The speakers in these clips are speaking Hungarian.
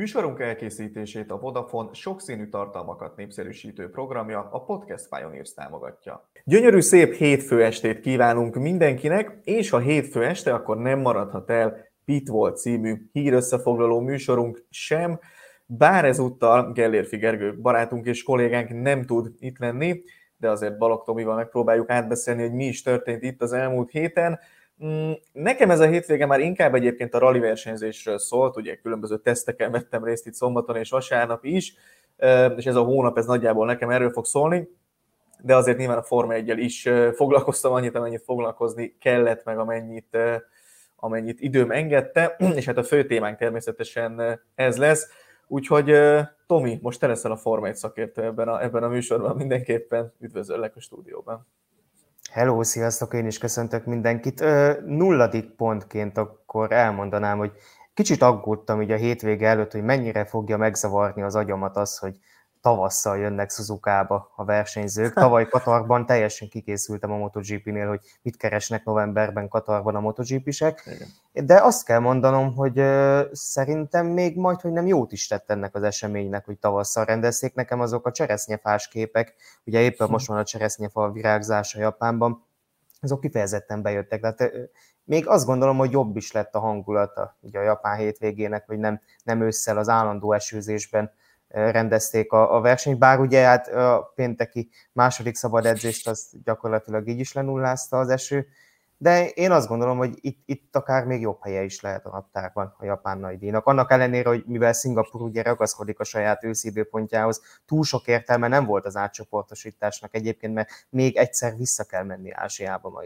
Műsorunk elkészítését a Vodafone sokszínű tartalmakat népszerűsítő programja, a Podcast Pioneers támogatja. Gyönyörű szép hétfő estét kívánunk mindenkinek, és ha hétfő este, akkor nem maradhat el Pitbull című hírösszefoglaló műsorunk sem, bár ezúttal Gellérfi Gergő barátunk és kollégánk nem tud itt lenni, de azért Balogh Tomival megpróbáljuk átbeszélni, hogy mi is történt itt az elmúlt héten. Nekem ez a hétvége már inkább egyébként a rally versenyzésről szólt, ugye különböző teszteken vettem részt itt szombaton és vasárnap is, és ez a hónap ez nagyjából nekem erről fog szólni, de azért nyilván a Forma 1-jel is foglalkoztam annyit, amennyit foglalkozni kellett, meg amennyit időm engedte, és hát a fő témánk természetesen ez lesz. Úgyhogy Tomi, most te leszel a Forma 1 szakértő ebben a műsorban, mindenképpen üdvözöllek a stúdióban. Hello, sziasztok, én is köszöntök mindenkit. Nulladik pontként akkor elmondanám, hogy kicsit aggódtam így a hétvége előtt, hogy mennyire fogja megzavarni az agyamat az, hogy tavasszal jönnek Suzukába a versenyzők. Tavaly Katarban teljesen kikészültem a MotoGP-nél, hogy mit keresnek novemberben Katarban a MotoGP-sek. De azt kell mondanom, hogy szerintem még majdhogy nem jót is tett ennek az eseménynek, hogy tavasszal rendezték. Nekem azok a cseresznyefás képek, ugye éppen most van a cseresznyefa virágzása Japánban, azok kifejezetten bejöttek. Tehát még azt gondolom, hogy jobb is lett a hangulata ugye a japán hétvégének, hogy nem ősszel az állandó esőzésben rendezték a versenyt, bár ugye hát a pénteki második szabad edzést az gyakorlatilag így is lenullázta az eső, de én azt gondolom, hogy itt akár még jobb helye is lehet a naptárban a japán nagydíjnak. Annak ellenére, hogy mivel Szingapúr ugye ragaszkodik a saját őszi időpontjához, túl sok értelme nem volt az átcsoportosításnak egyébként, mert még egyszer vissza kell menni Ázsiába majd.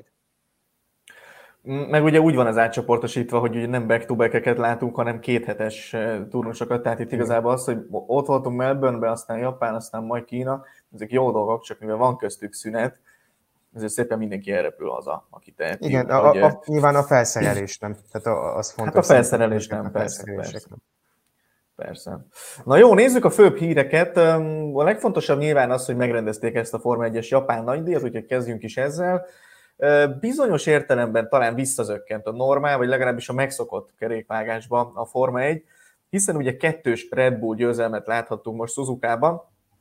Meg ugye úgy van az átcsoportosítva, hogy ugye nem back-to-back-eket látunk, hanem kéthetes turnusokat, tehát itt igazából az, hogy ott voltunk Melbourne-ben, aztán Japán, aztán majd Kína, ezek jó dolgok, csak mivel van köztük szünet, ezért szépen mindenki elrepül haza, aki teheti. Igen, nyilván a felszerelés nem, tehát az fontos. Hát a felszerelés nem, persze. Na jó, nézzük a főbb híreket. A legfontosabb nyilván az, hogy megrendezték ezt a Forma 1-es japán nagydíjat, úgyhogy kezdjünk is ezzel. Bizonyos értelemben talán visszazökkent a normál, vagy legalábbis a megszokott kerékvágásba a Forma 1, hiszen ugye 2 Red Bull győzelmet láthattunk most Suzukában.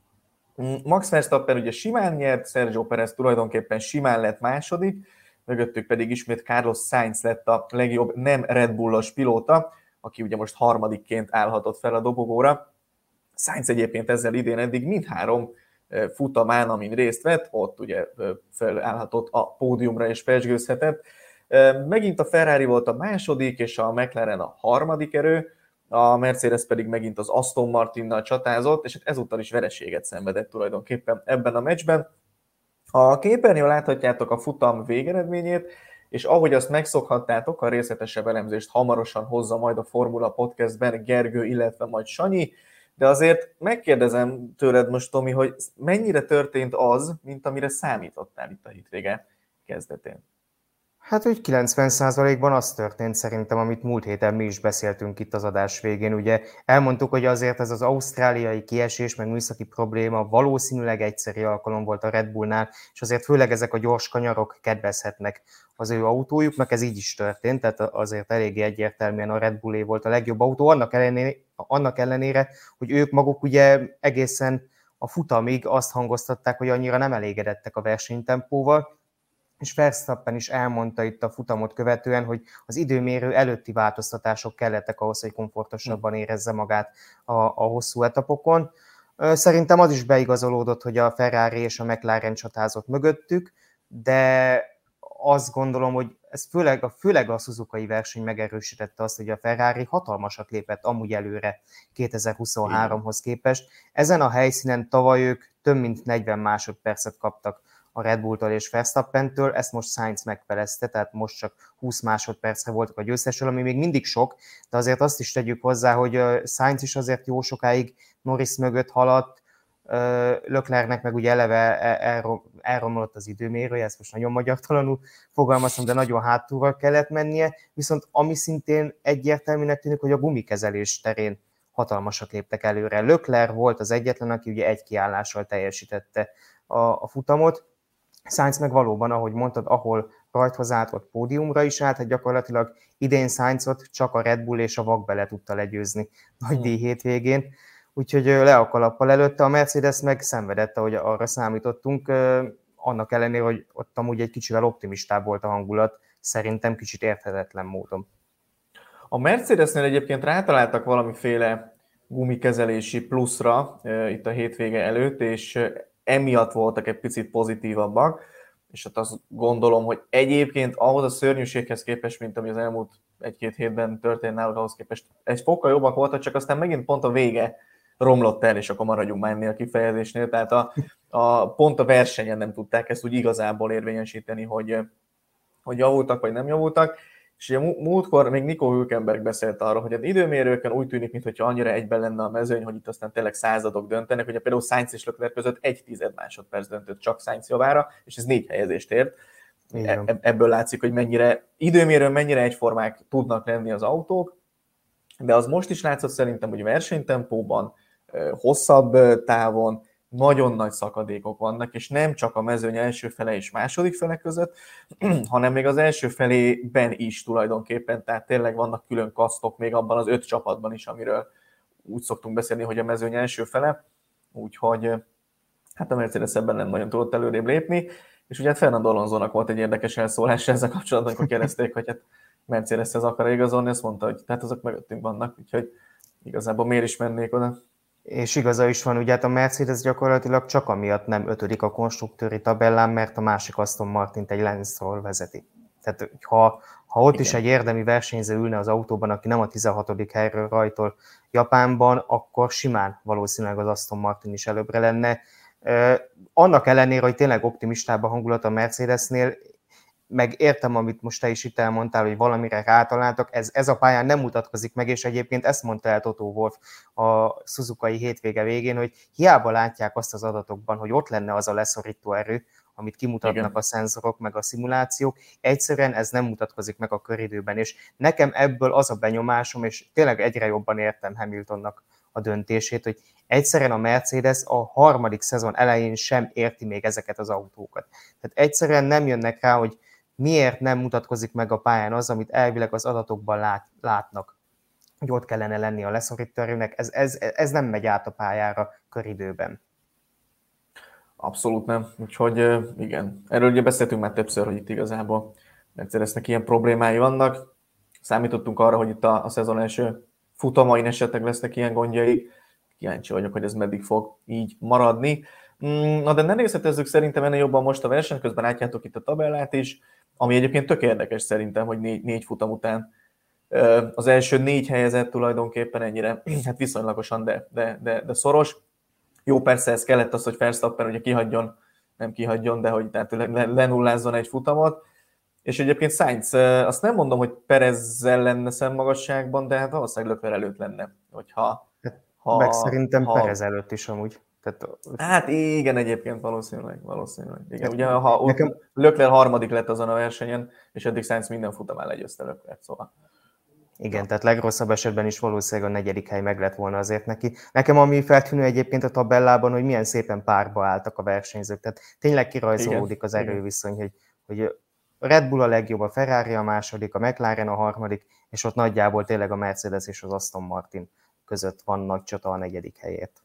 Max Verstappen ugye simán nyert, Sergio Perez tulajdonképpen simán lett második, mögöttük pedig ismét Carlos Sainz lett a legjobb nem Red Bullos pilóta, aki ugye most harmadikként állhatott fel a dobogóra. Sainz egyébként ezzel idén eddig mindhárom futamán, amin részt vett, ott ugye felállhatott a pódiumra és pezsgőzhetett. Megint a Ferrari volt a második, és a McLaren a harmadik erő, a Mercedes pedig megint az Aston Martinnal csatázott, és ezúttal is vereséget szenvedett tulajdonképpen ebben a meccsben. A képernyőn láthatjátok a futam végeredményét, és ahogy azt megszokhattátok, a részletesebb elemzést hamarosan hozza majd a Formula Podcastben Gergő, illetve majd Sanyi, de azért megkérdezem tőled most, Tomi, hogy mennyire történt az, mint amire számítottál itt a hétvége kezdetén? Hát úgy 90%-ban az történt szerintem, amit múlt héten mi is beszéltünk itt az adás végén. Ugye elmondtuk, hogy azért ez az ausztráliai kiesés, meg műszaki probléma valószínűleg egyszeri alkalom volt a Red Bullnál, és azért főleg ezek a gyors kanyarok kedvezhetnek az ő autójuknak, ez így is történt, tehát azért eléggé egyértelműen a Red Bullé volt a legjobb autó, annak ellenére, hogy ők maguk ugye egészen a futamig azt hangoztatták, hogy annyira nem elégedettek a versenytempóval, és Verstappen is elmondta itt a futamot követően, hogy az időmérő előtti változtatások kellettek ahhoz, hogy komfortosabban érezze magát a hosszú etapokon. Szerintem az is beigazolódott, hogy a Ferrari és a McLaren csatázott mögöttük, de azt gondolom, hogy ez főleg a Suzukai verseny megerősítette azt, hogy a Ferrari hatalmasat lépett amúgy előre 2023-hoz képest. Ezen a helyszínen tavaly ők több mint 40 másodpercet kaptak a Red Bulltól és Verstappentől, ezt most Sainz megfelezte, tehát most csak 20 másodpercre voltak a győztesről, ami még mindig sok, de azért azt is tegyük hozzá, hogy Sainz is azért jó sokáig Norris mögött haladt, Leclercnek meg ugye eleve elromlott az időmérője, ezt most nagyon magyartalanul fogalmaztam, de nagyon hátulról kellett mennie, viszont ami szintén egyértelműnek tűnik, hogy a gumikezelés terén hatalmasat léptek előre. Leclerc volt az egyetlen, aki ugye egy kiállással teljesítette a futamot, Sainz meg valóban, ahogy mondtad, ahol rajthoz állt, ott pódiumra is állt, hát gyakorlatilag idén Sainzot csak a Red Bull és a VAK bele tudta legyőzni nagy díj hétvégén, úgyhogy le a kalappal előtte, a Mercedes meg szenvedett, ahogy arra számítottunk, annak ellenére, hogy ott amúgy egy kicsivel optimistább volt a hangulat, szerintem kicsit érthetetlen módon. A Mercedesnél egyébként rátaláltak valamiféle gumikezelési pluszra itt a hétvége előtt, és emiatt voltak egy picit pozitívabbak, és hát azt gondolom, hogy egyébként ahhoz a szörnyűséghez képest, mint ami az elmúlt egy-két hétben történt náluk, ahhoz képest egy fokkal jobbak voltak, csak aztán megint pont a vége romlott el, és akkor maradjunk már ennél a kifejezésnél, tehát pont a versenyen nem tudták ezt úgy igazából érvényesíteni, hogy javultak vagy nem javultak. És ugye múltkor még Nico Hülkenberg beszélt arról, hogy az időmérőkön úgy tűnik, mintha annyira egyben lenne a mezőny, hogy itt aztán tényleg századok döntenek, hogy például Sainz és Leclerc között 1/10 másodperc döntött csak Sainz javára, és ez 4 helyezést ért. Ebből látszik, hogy mennyire időmérőn mennyire egyformák tudnak lenni az autók, de az most is látszott szerintem, hogy versenytempóban, hosszabb távon nagyon nagy szakadékok vannak, és nem csak a mezőny első fele és második fele között, hanem még az első felében is tulajdonképpen, tehát tényleg vannak külön kasztok még abban az 5 csapatban is, amiről úgy szoktunk beszélni, hogy a mezőny első fele, úgyhogy hát a Mercedes ebben nem nagyon tudott előrébb lépni, és ugye Fernando Alonsónak volt egy érdekes elszólás ezzel kapcsolatban, amikor kérdezték, hogy hát Mercedeshez akar igazolni, azt mondta, hogy tehát azok mögöttünk vannak, úgyhogy igazából miért is mennék oda. És igaza is van, ugye hát a Mercedes gyakorlatilag csak amiatt nem 5. a konstruktőri tabellán, mert a másik Aston Martint egy Lance Stroll vezeti. Tehát ha ott igen, is egy érdemi versenyző ülne az autóban, aki nem a 16. helyről rajtol Japánban, akkor simán valószínűleg az Aston Martin is előbbre lenne. Annak ellenére, hogy tényleg optimistább a hangulat a Mercedesnél, meg értem, amit most te is itt elmondtál, hogy valamire rátaláltak, ez a pályán nem mutatkozik meg, és egyébként ezt mondta el Toto Wolff a Suzukai hétvége végén, hogy hiába látják azt az adatokban, hogy ott lenne az a leszorító erő, amit kimutatnak igen, a szenzorok, meg a szimulációk, egyszerűen ez nem mutatkozik meg a köridőben, és nekem ebből az a benyomásom, és tényleg egyre jobban értem Hamiltonnak a döntését, hogy egyszerűen a Mercedes a harmadik szezon elején sem érti még ezeket az autókat. Tehát egyszerűen nem jönnek rá, hogy miért nem mutatkozik meg a pályán az, amit elvileg az adatokban látnak, hogy ott kellene lenni a leszorító erőnek, ez nem megy át a pályára köridőben. Abszolút nem, úgyhogy igen. Erről ugye beszéltünk már többször, hogy itt igazából Mercedesnek ilyen problémái vannak. Számítottunk arra, hogy itt a szezon első futamain esetleg lesznek ilyen gondjai. Kíváncsi vagyok, hogy ez meddig fog így maradni. Na de ne részletezzük szerintem ennél jobban most a verseny, közben látjátok itt a tabellát is, ami egyébként tök érdekes szerintem, hogy négy futam után az első 4 helyezett tulajdonképpen ennyire, hát viszonylagosan, de szoros. Jó, persze ez kellett az, hogy Verstappen ugye nem kihagyjon, de hogy tehát lenullázzon egy futamot. És egyébként Sainz, azt nem mondom, hogy Perezzel lenne szemmagasságban, de hát valószínűleg Leclerc előtt lenne, hogyha... Meg szerintem Perez előtt is amúgy. Tehát... Hát igen, egyébként valószínűleg. Igen, ugye ha Leclerc harmadik lett azon a versenyen, és eddig Sainz minden futamán legyőzte Leclerc, szóval... Igen, tehát legrosszabb esetben is valószínűleg a 4. hely meg lett volna azért neki. Nekem ami feltűnő egyébként a tabellában, hogy milyen szépen párba álltak a versenyzők. Tehát tényleg kirajzolódik az erőviszony, hogy a Red Bull a legjobb, a Ferrari a második, a McLaren a harmadik, és ott nagyjából tényleg a Mercedes és az Aston Martin között van nagy csata a 4. helyért.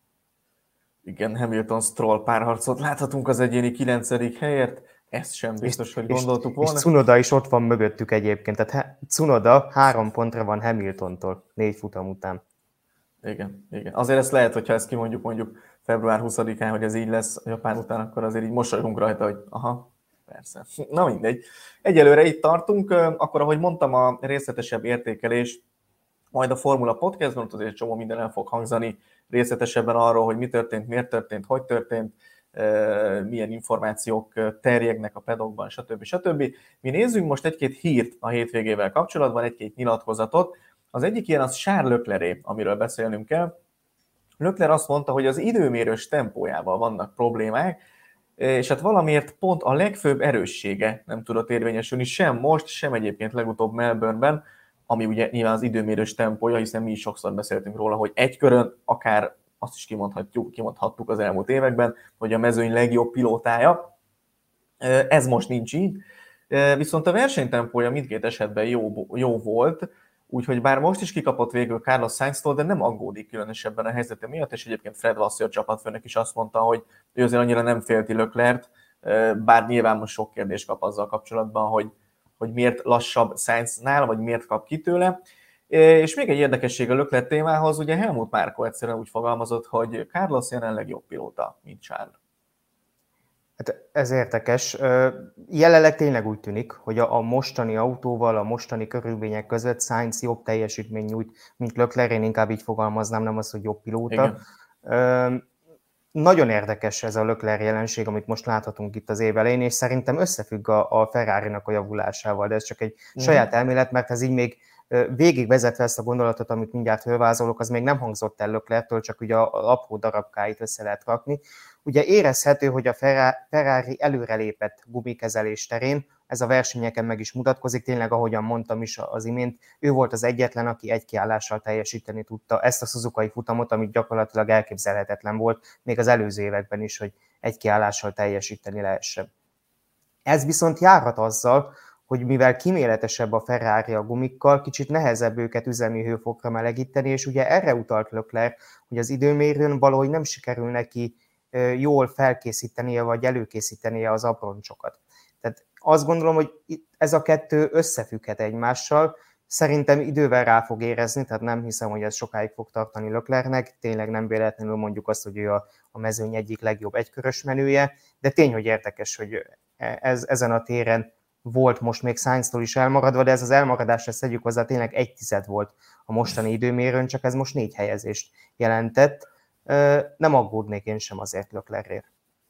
Igen, Hamilton-Stroll párharcot láthatunk az egyéni 9. helyért. Ez sem biztos, hogy gondoltuk volna. És Tsunoda is ott van mögöttük egyébként. Tehát Tsunoda 3 pontra van Hamiltontól 4 futam után. Igen. Azért ezt lehet, hogyha ezt kimondjuk február 20-án, hogy ez így lesz a Japán után, akkor azért így mosolygunk rajta, hogy aha, persze. Na mindegy. Egyelőre itt tartunk. Akkor, ahogy mondtam, a részletesebb értékelés majd a Formula Podcastban, ott azért egy csomó minden el fog hangzani részletesebben arról, hogy mi történt, miért történt, hogy történt, milyen információk terjegnek a pedokban, stb. Mi nézzünk most egy-két hírt a hétvégével kapcsolatban, egy-két nyilatkozatot. Az egyik ilyen az Charles Leclerc, amiről beszélnünk kell. Leclerc azt mondta, hogy az időmérős tempójával vannak problémák, és hát valamiért pont a legfőbb erőssége nem tudott érvényesülni sem most, sem egyébként legutóbb Melbourneben, ami ugye nyilván az időmérős tempója, hiszen mi is sokszor beszéltünk róla, hogy egy körön akár azt is kimondhattuk az elmúlt években, hogy a mezőny legjobb pilótája. Ez most nincs így, Viszont a versenytempója mindkét esetben jó volt, úgyhogy bár most is kikapott végül Carlos Sainztól, de nem aggódik különösebben a helyzete miatt, és egyébként Fred Vasseur csapatfőnök is azt mondta, hogy ő azért annyira nem félti Leclerc, bár nyilván most sok kérdést kap azzal kapcsolatban, hogy miért lassabb Sainznál, vagy miért kap ki tőle. És még egy érdekesség a Leclerc témához, ugye Helmut Marko egyszerűen úgy fogalmazott, hogy Carlos jelenleg jobb pilóta, mint Charles. Hát ez érdekes. Jelenleg tényleg úgy tűnik, hogy a mostani autóval, a mostani körülmények között Sainz jobb teljesítmény nyújt, mint Leclerc, én inkább így fogalmaznám, nem az, hogy jobb pilóta. Nagyon érdekes ez a Leclerc jelenség, amit most láthatunk itt az év elején, és szerintem összefügg a Ferrari-nak a javulásával, de ez csak egy saját elmélet, mert ez így még végigvezetve ezt a gondolatot, amit mindjárt fölvázolok, az még nem hangzott el Leclerctől, csak ugye a apró darabkáit össze lehet rakni. Ugye érezhető, hogy a Ferrari előrelépett gumikezelés terén, ez a versenyeken meg is mutatkozik, tényleg ahogyan mondtam is az imént, ő volt az egyetlen, aki egy kiállással teljesíteni tudta ezt a Suzukai futamot, amit gyakorlatilag elképzelhetetlen volt, még az előző években is, hogy egy kiállással teljesíteni lehessen. Ez viszont járhat azzal, hogy mivel kíméletesebb a Ferrari a gumikkal, kicsit nehezebb őket üzemi hőfokra melegíteni, és ugye erre utalt Leclerc, hogy az időmérőn valahogy nem sikerül neki jól felkészítenie, vagy előkészítenie az abroncsokat. Tehát azt gondolom, hogy ez a kettő összefügghet egymással, szerintem idővel rá fog érezni, tehát nem hiszem, hogy ez sokáig fog tartani Leclercnek, tényleg nem véletlenül mondjuk azt, hogy ő a mezőny egyik legjobb egykörös menője, de tény, hogy érdekes, hogy ezen a téren volt most még Sainztól is elmaradva, de ez az elmaradás, ezt tegyük hozzá, tényleg 1/10 volt a mostani időmérőn, csak ez most 4 helyezést jelentett. Nem aggódnék én sem azért Leclercért.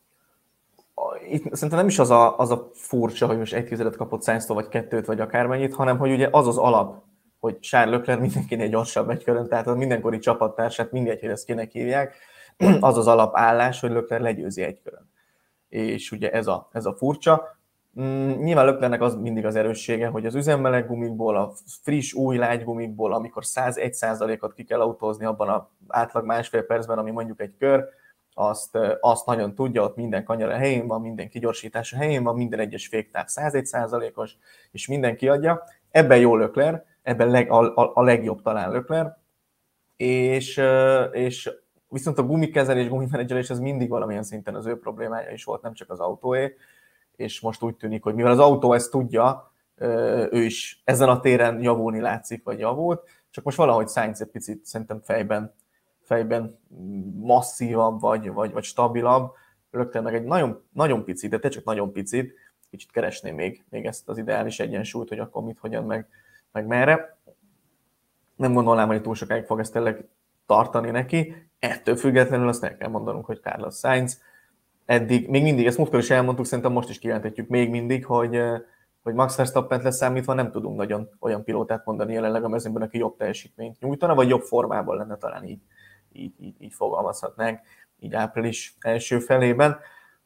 Itt szerintem nem is az a furcsa, hogy most 1/10 kapott Sainztól, vagy 2, vagy akármennyit, hanem hogy ugye az az alap, hogy Charles Leclerc mindenkinél gyorsabb egy körön, tehát a mindenkori csapattársát, mindegy, hogy ezt kinek hívják, az az alapállás, hogy Leclerc legyőzi egy körön. És ugye ez a furcsa. Nyilván Leclercnek az mindig az erőssége, hogy az üzemmeleg gumikból, a friss, új lágy gumikból, amikor 101%-ot ki kell autózni abban az átlag másfél percben, ami mondjuk egy kör, azt nagyon tudja, ott minden kanyara helyén van, minden kigyorsítása helyén van, minden egyes féktáv 101%-os, és mindenki adja. Ebben jó Leclerc, ebben a legjobb talán Leclerc, és viszont a gumikezelés, gumimenedzselés ez mindig valamilyen szinten az ő problémája is volt, nem csak az autóé, és most úgy tűnik, hogy mivel az autó ezt tudja, ő is ezen a téren javulni látszik, vagy javult, csak most valahogy Sainz egy picit szerintem fejben masszívabb, vagy stabilabb, Leclerc meg egy nagyon, nagyon picit, de te csak nagyon picit, kicsit keresném még ezt az ideális egyensúlyt, hogy akkor mit, hogyan, meg merre. Nem gondolnám, hogy túl sokáig fog ezt tényleg tartani neki, ettől függetlenül azt el kell mondanunk, hogy Carlos Sainz eddig, még mindig, ezt múltkor is elmondtuk, szerintem most is kijelentetjük még mindig, hogy Max Verstappent leszámítva nem tudunk nagyon olyan pilótát mondani jelenleg a mezőnyben, aki jobb teljesítményt nyújtana, vagy jobb formában lenne, talán így fogalmazhatnánk, így április első felében.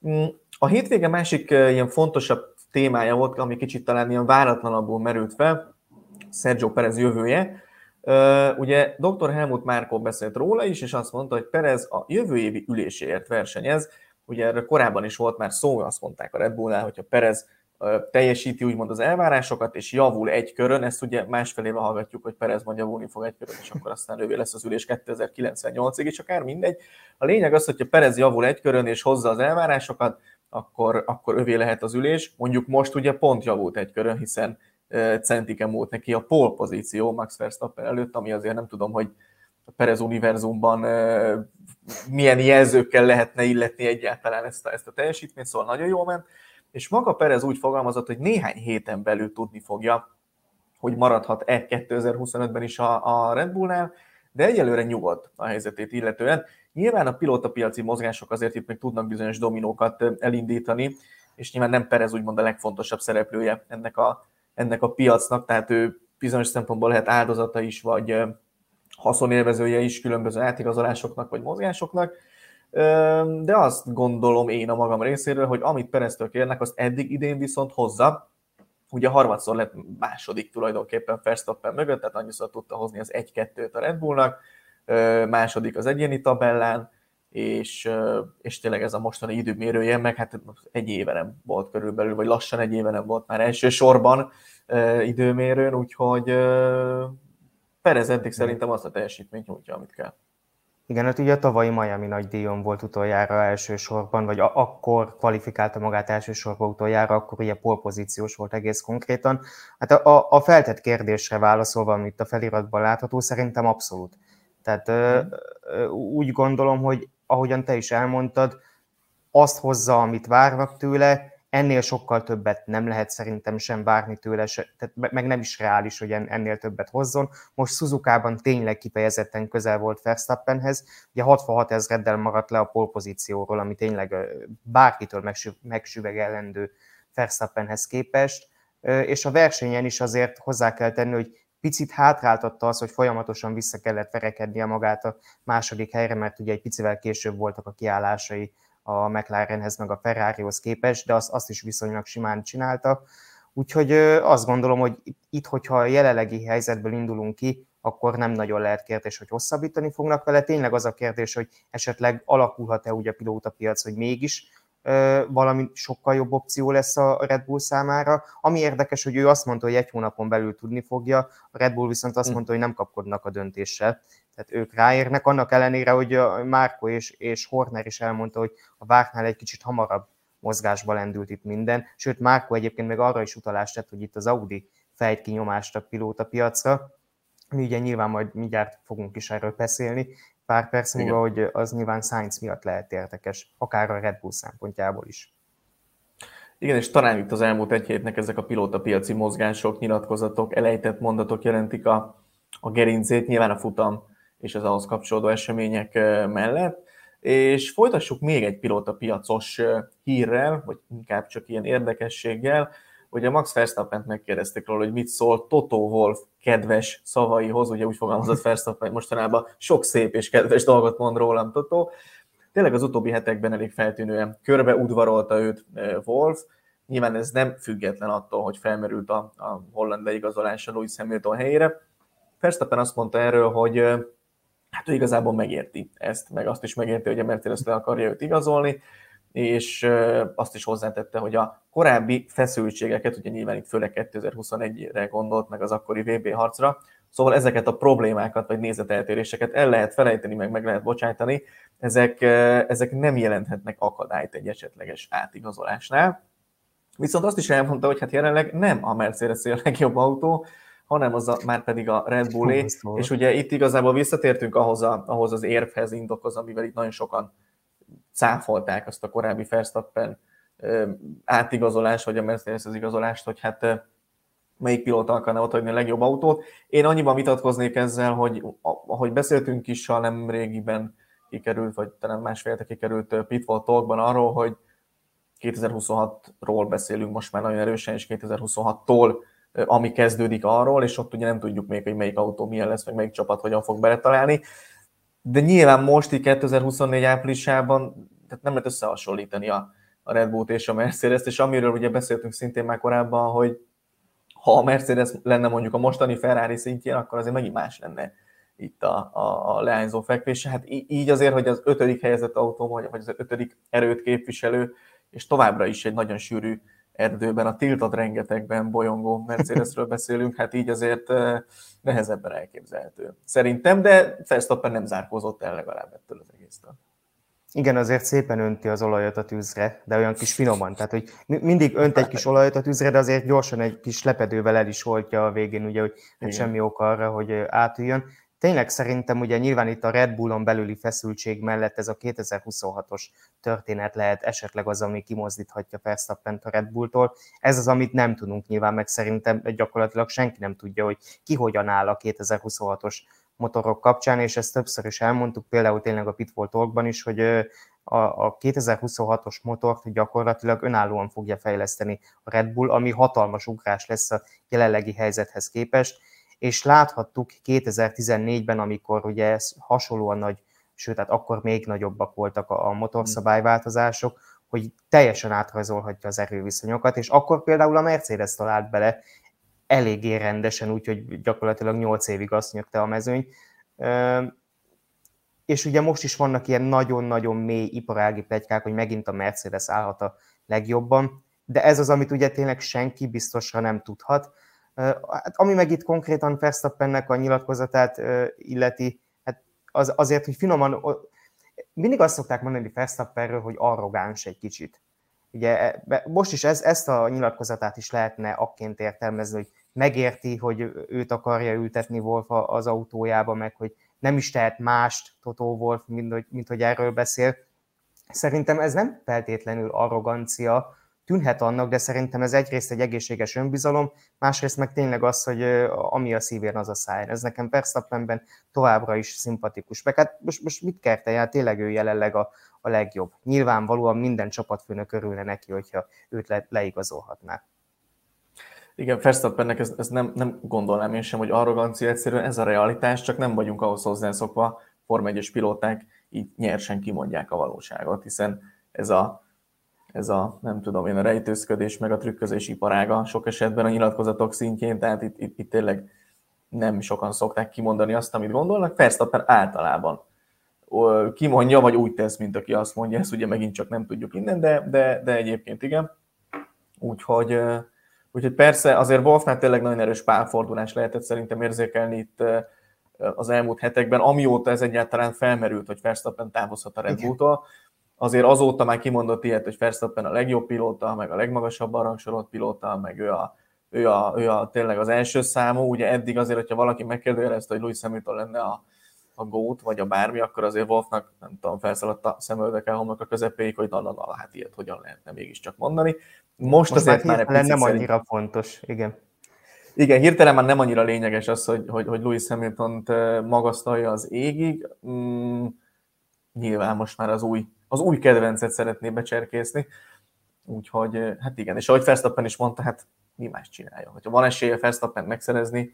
A hétvége másik ilyen fontosabb témája volt, ami kicsit talán ilyen váratlanabbul merült fel, Sergio Perez jövője. Ugye dr. Helmut Marko beszélt róla is, és azt mondta, hogy Perez a jövő évi üléséért versenyez. Ugye erről korábban is volt már szó, azt mondták a Red Bullnál, hogyha Perez teljesíti úgymond az elvárásokat, és javul egy körön, ezt ugye másfél éve hallgatjuk, hogy Perez majd javulni fog egy körön, és akkor aztán ővé lesz az ülés 2098-ig, és akár mindegy. A lényeg az, hogyha Perez javul egy körön, és hozza az elvárásokat, akkor ővé lehet az ülés. Mondjuk most ugye pont javult egy körön, hiszen centiken volt neki a pole pozíció Max Verstappen előtt, ami azért nem tudom, hogy a Perez univerzumban milyen jelzőkkel lehetne illetni egyáltalán ezt a teljesítményt, szóval nagyon jól ment. És maga Perez úgy fogalmazott, hogy néhány héten belül tudni fogja, hogy maradhat-e 2025-ben is a Red Bullnál, de egyelőre nyugodt a helyzetét illetően. Nyilván a pilótapiaci mozgások azért itt még tudnak bizonyos dominókat elindítani, és nyilván nem Perez úgymond a legfontosabb szereplője ennek a piacnak, tehát ő bizonyos szempontból lehet áldozata is, vagy haszonélvezője is különböző átigazolásoknak, vagy mozgásoknak, de azt gondolom én a magam részéről, hogy amit Pereztől kérnek, azt eddig idén viszont hozza. Ugye harmadszor lett második tulajdonképpen Verstappen mögött, tehát annyiszor tudta hozni az 1-2-t a Red Bullnak, második az egyéni tabellán, és tényleg ez a mostani időmérője, meg hát egy éve nem volt körülbelül, vagy lassan egy éve nem volt már első sorban időmérőn, úgyhogy Perez eddig szerintem azt a teljesítményt nyújtja, amit kell. Igen, hát ugye a tavalyi Miami nagydíjon volt utoljára elsősorban, vagy akkor kvalifikálta magát elsősorban utoljára, akkor ugye polpozíciós volt egész konkrétan. Hát a feltett kérdésre válaszolva, amit a feliratban látható, szerintem abszolút. Tehát úgy gondolom, hogy ahogyan te is elmondtad, azt hozza, amit várnak tőle, ennél sokkal többet nem lehet szerintem sem várni tőle, tehát meg nem is reális, hogy ennél többet hozzon. Most Suzukában tényleg kifejezetten közel volt Verstappenhez, ugye 66 ezreddel maradt le a polpozícióról, ami tényleg bárkitől megsüvegelendő Verstappenhez képest, és a versenyen is azért hozzá kell tenni, hogy picit hátráltatta az, hogy folyamatosan vissza kellett verekednie magát a második helyre, mert ugye egy picivel később voltak a kiállásai a McLarenhez meg a Ferrarihoz képest, de azt is viszonylag simán csinálta. Úgyhogy azt gondolom, hogy itt, hogyha a jelenlegi helyzetből indulunk ki, akkor nem nagyon lehet kérdés, hogy hosszabbítani fognak vele. Tényleg az a kérdés, hogy esetleg alakulhat-e úgy a pilótapiac, hogy mégis valami sokkal jobb opció lesz a Red Bull számára. Ami érdekes, hogy ő azt mondta, hogy egy hónapon belül tudni fogja, a Red Bull viszont azt mondta, hogy nem kapkodnak a döntéssel. Tehát ők ráérnek, annak ellenére, hogy Márko és Horner is elmondta, hogy a Vártnál egy kicsit hamarabb mozgásba lendült itt minden. Sőt, Márko egyébként meg arra is utalást tett, hogy itt az Audi fejt ki nyomást a pilótapiacra. Mi ugye nyilván majd mindjárt fogunk is erről beszélni pár perc múlva, hogy az nyilván Sainz miatt lehet érdekes, akár a Red Bull szempontjából is. Igen, és talán itt az elmúlt egy hétnek ezek a pilótapiaci mozgások, nyilatkozatok, elejtett mondatok jelentik a gerincét, nyilván a futam és az ahhoz kapcsolódó események mellett. És folytassuk még egy pilótapiacos hírrel, vagy inkább csak ilyen érdekességgel, hogy a Max Verstappent megkérdezték róla, hogy mit szól Toto Wolff kedves szavaihoz, ugye úgy fogalmazott Verstappen mostanában, sok szép és kedves dolgot mond rólam Toto. Tényleg az utóbbi hetekben elég feltűnően körbeudvarolta őt Wolff. Nyilván ez nem független attól, hogy felmerült a holland beigazolása Lewis Hamilton helyére. Verstappen azt mondta erről, hogy hát ő igazából megérti ezt, meg azt is megérti, hogy a Mercedes le akarja őt igazolni, és azt is hozzátette, hogy a korábbi feszültségeket, ugye nyilván itt főleg 2021-re gondolt, meg az akkori VB harcra, szóval ezeket a problémákat, vagy nézeteltéréseket el lehet felejteni, meg lehet bocsájtani, ezek nem jelenthetnek akadályt egy esetleges átigazolásnál. Viszont azt is elmondta, hogy hát jelenleg nem a Mercedes a legjobb autó, hanem már pedig a Red Bullé, és ugye itt igazából visszatértünk ahhoz az érvhez, indokhoz, amivel itt nagyon sokan cáfolták azt a korábbi Verstappen átigazolás, vagy a Mercedes az igazolást, hogy hát melyik pilóta akarna otthagyni a legjobb autót. Én annyiban vitatkoznék ezzel, hogy ahogy beszéltünk is, ha nem régiben kikerült, vagy talán másfél hete kikerült Pitfall Talkban arról, hogy 2026-ról beszélünk most már nagyon erősen, és 2026-tól ami kezdődik arról, és ott ugye nem tudjuk még, hogy melyik autó milyen lesz, meg melyik csapat hogyan fog beletalálni. De nyilván most, 2024 áprilisában, tehát nem lehet összehasonlítani a Red Bullt és a Mercedes-t, és amiről ugye beszéltünk szintén már korábban, hogy ha a Mercedes lenne mondjuk a mostani Ferrari szintjén, akkor azért megint más lenne itt a leányzó fekvése. Hát így azért, hogy az 5. helyezett autó, vagy az 5. erőt képviselő, és továbbra is egy nagyon sűrű erdőben, a tiltott rengetegben bolyongó Mercedesről beszélünk, hát így azért nehezebben elképzelhető. Szerintem, de Verstappen nem zárkózott el legalább ettől az egésztől. Igen, azért szépen önti az olajat a tűzre, de olyan kis finoman. Tehát, hogy mindig önt egy kis olajat a tűzre, de azért gyorsan egy kis lepedővel el is oltja a végén, ugye, hogy nem semmi oka arra, hogy átüljön. Tényleg szerintem ugye nyilván itt a Red Bullon belüli feszültség mellett ez a 2026-os történet lehet esetleg az, ami kimozdíthatja Verstappent a Red Bulltól. Ez az, amit nem tudunk nyilván, meg szerintem gyakorlatilag senki nem tudja, hogy ki hogyan áll a 2026-os motorok kapcsán, és ezt többször is elmondtuk, például tényleg a Pitfall Talkban is, hogy a 2026-os motort gyakorlatilag önállóan fogja fejleszteni a Red Bull, ami hatalmas ugrás lesz a jelenlegi helyzethez képest, és láthattuk 2014-ben, amikor ugye hasonlóan nagy, sőt, hát akkor még nagyobbak voltak a motorszabályváltozások, hogy teljesen átrajzolhatja az erőviszonyokat, és akkor például a Mercedes talált bele eléggé rendesen, úgyhogy gyakorlatilag 8 évig azt nyögte a mezőny. és ugye most is vannak ilyen nagyon-nagyon mély iparági pletykák, hogy megint a Mercedes állhat a legjobban, de ez az, amit ugye tényleg senki biztosra nem tudhat. Hát, ami meg itt konkrétan Verstappennek a nyilatkozatát illeti, hát azért, hogy finoman, mindig azt szokták mondani Verstappenről, hogy arrogáns egy kicsit. Ugye most is ezt a nyilatkozatát is lehetne akként értelmezni, hogy megérti, hogy őt akarja ültetni Wolff az autójába, meg hogy nem is tehet mást Toto Wolff, mint hogy erről beszél. Szerintem ez nem feltétlenül arrogancia, tűnhet annak, de szerintem ez egyrészt egy egészséges önbizalom, másrészt meg tényleg az, hogy ami a szívén, az a száján. Ez nekem Verstappenben továbbra is szimpatikus. Meg hát most mit kertelj, hát tényleg ő jelenleg a legjobb. Nyilvánvalóan minden csapatfőnök örülne neki, hogyha őt leigazolhatná. Igen, Verstappennek ez nem gondolnám én sem, hogy arrogancia, egyszerűen ez a realitás, csak nem vagyunk ahhoz hozzászokva, Forma 1-es pilóták így nyersen kimondják a valóságot, hiszen ez a nem tudom én, a rejtőzködés, meg a trükközés iparága sok esetben a nyilatkozatok szintjén, tehát itt tényleg nem sokan szokták kimondani azt, amit gondolnak. Verstappen általában kimondja, vagy úgy tesz, mint aki azt mondja, ezt ugye megint csak nem tudjuk innen, de egyébként igen. Úgyhogy persze azért Wolffnál tényleg nagyon erős pálfordulás lehetett szerintem érzékelni itt az elmúlt hetekben, amióta ez egyáltalán felmerült, hogy Verstappen távozhat a Red Bulltól. Azért azóta már kimondott ilyet, hogy Verstappen a legjobb pilóta, meg a legmagasabban rangsorolt pilóta, meg ő a tényleg az első számú. Ugye eddig azért, hogyha valaki megkérdőjelezte, hogy Lewis Hamilton lenne a GOAT, vagy a bármi, akkor azért Wolffnak, nem tudom, felszaladt a szemöldeke homlok a közepéig, hogy hát ilyet hogyan lehetne mégiscsak mondani. Most azért már egy picit nem annyira fontos, igen. Igen, hirtelen már nem annyira lényeges az, hogy Lewis Hamiltont magasztalja az égig. Nyilván most már az új kedvencet szeretné becserkészni. Úgyhogy, hát igen, és ahogy Verstappen is mondta, hát mi más csinálja. Hogyha van esélye Verstappent megszerezni,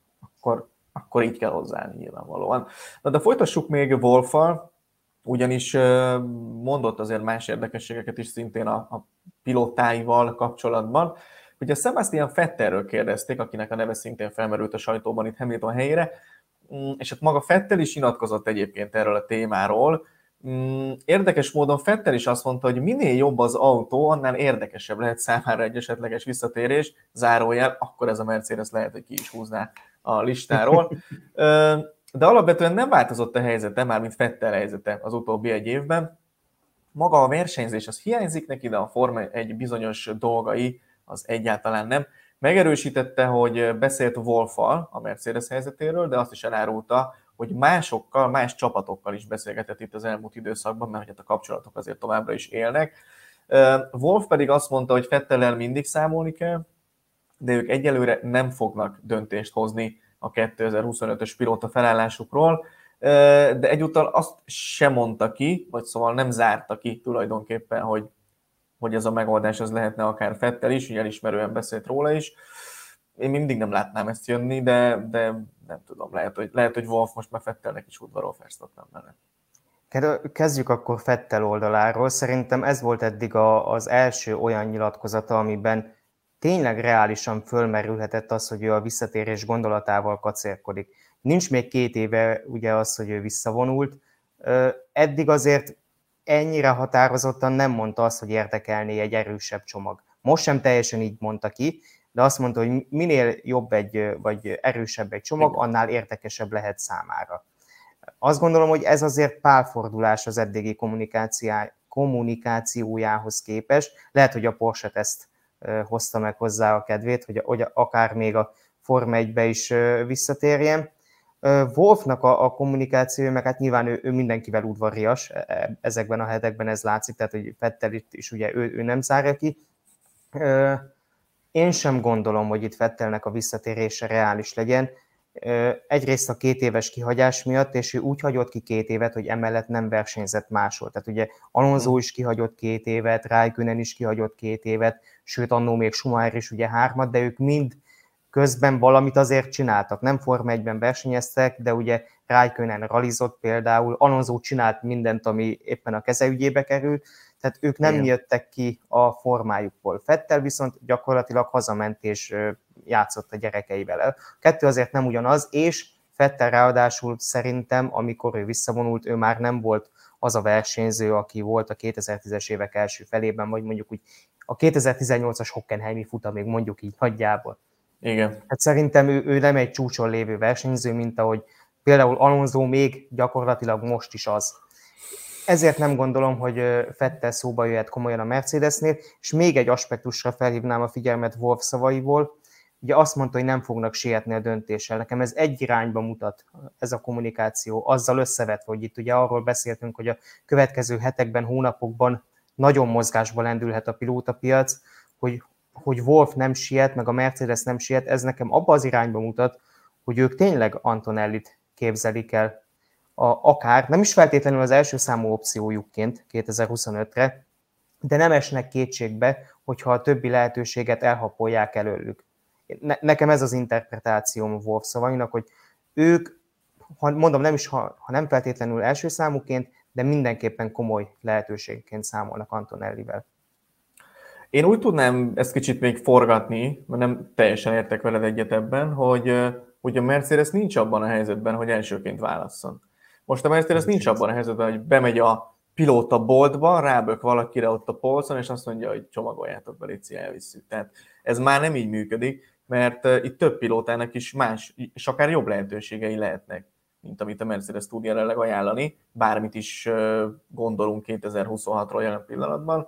akkor így kell hozzáállni nyilvánvalóan. De folytassuk még Wolffal, ugyanis mondott azért más érdekességeket is szintén a pilótáival kapcsolatban. Ugye Sebastian Vettelről kérdezték, akinek a neve szintén felmerült a sajtóban itt Hamilton helyére, és hát maga Vettel is nyilatkozott egyébként erről a témáról. Érdekes módon Vettel is azt mondta, hogy minél jobb az autó, annál érdekesebb lehet számára egy esetleges visszatérés, zárójel, akkor ez a Mercedes lehet, hogy ki is húzná a listáról. De alapvetően nem változott a helyzete, mármint Vettel helyzete az utóbbi egy évben. Maga a versenyzés az hiányzik neki, de a Forma 1 bizonyos dolgai az egyáltalán nem. Megerősítette, hogy beszélt Wolffal a Mercedes helyzetéről, de azt is elárulta, hogy másokkal, más csapatokkal is beszélgetett itt az elmúlt időszakban, mert hogy a kapcsolatok azért továbbra is élnek. Wolff pedig azt mondta, hogy Vettellel mindig számolni kell, de ők egyelőre nem fognak döntést hozni a 2025-ös pilóta felállásukról, de egyúttal azt sem mondta ki, vagy szóval nem zárta ki tulajdonképpen, hogy ez a megoldás az lehetne akár Vettel is, úgy elismerően beszélt róla is. Én mindig nem látnám ezt jönni, de nem tudom, lehet, hogy Wolff most már Vettelnek is udvarol Verstappen mellett. Kezdjük akkor Vettel oldaláról. Szerintem ez volt eddig az első olyan nyilatkozata, amiben tényleg reálisan fölmerülhetett az, hogy ő a visszatérés gondolatával kacérkodik. Nincs még 2 éve ugye az, hogy ő visszavonult. Eddig azért ennyire határozottan nem mondta azt, hogy érdekelné egy erősebb csomag. Most sem teljesen így mondta ki, de azt mondta, hogy minél jobb vagy erősebb egy csomag, annál érdekesebb lehet számára. Azt gondolom, hogy ez azért pálfordulás az eddigi kommunikációjához képest. Lehet, hogy a Porsche ezt hozta meg hozzá a kedvét, hogy akár még a Forma 1-be is visszatérjen. Wolffnak a kommunikációja, meg hát nyilván ő mindenkivel udvarias, ezekben a hetekben ez látszik, tehát hogy Vettel itt is ugye ő nem zárja ki. Én sem gondolom, hogy itt Vettelnek a visszatérése reális legyen. Egyrészt a 2 éves kihagyás miatt, és ő úgy hagyott ki 2 évet, hogy emellett nem versenyzett máshol. Tehát ugye Alonso is kihagyott 2 évet, Raikkonen is kihagyott 2 évet, sőt annó még Schumacher is ugye 3, de ők mind közben valamit azért csináltak. Nem Forma 1-ben versenyeztek, de ugye Raikkonen ralizott például, Alonso csinált mindent, ami éppen a keze ügyébe került, tehát ők nem jöttek ki a formájukból. Vettel viszont gyakorlatilag hazament és játszott a gyerekeivel. A kettő azért nem ugyanaz, és Vettel ráadásul szerintem, amikor ő visszavonult, ő már nem volt az a versenyző, aki volt a 2010-es évek első felében, vagy mondjuk úgy a 2018-as Hockenheimi futamig, mondjuk így nagyjából. Igen. Hát szerintem ő nem egy csúcson lévő versenyző, mint ahogy például Alonso még gyakorlatilag most is az. Ezért nem gondolom, hogy Vettel szóba jöhet komolyan a Mercedesnél, és még egy aspektusra felhívnám a figyelmet Wolff szavaiból. Ugye azt mondta, hogy nem fognak sietni a döntéssel. Nekem ez egy irányba mutat, ez a kommunikáció, azzal összevetve, hogy itt ugye arról beszéltünk, hogy a következő hetekben, hónapokban nagyon mozgásba lendülhet a pilótapiac, hogy Wolff nem siet, meg a Mercedes nem siet, ez nekem abba az irányba mutat, hogy ők tényleg Antonellit képzelik el, akár nem is feltétlenül az első számú opciójukként 2025-re, de nem esnek kétségbe, hogyha a többi lehetőséget elhapolják előlük. Nekem ez az interpretációm Wolff szavainak, hogy ők, mondom, nem is, ha nem feltétlenül első számúként, de mindenképpen komoly lehetőségként számolnak Antonellivel. Én úgy tudnám ezt kicsit még forgatni, mert nem teljesen értek veled egyet ebben, hogy a Mercedes nincs abban a helyzetben, hogy elsőként válasszon. Most a Mercedes nincs abban a helyzetben, hogy bemegy a pilóta boltba, rábök valakire ott a polcon, és azt mondja, hogy csomagoljátok be, léci, elvisszük. Tehát ez már nem így működik, mert itt több pilótának is más, és akár jobb lehetőségei lehetnek, mint amit a Mercedes tud jelenleg ajánlani, bármit is gondolunk 2026-ról jelen pillanatban.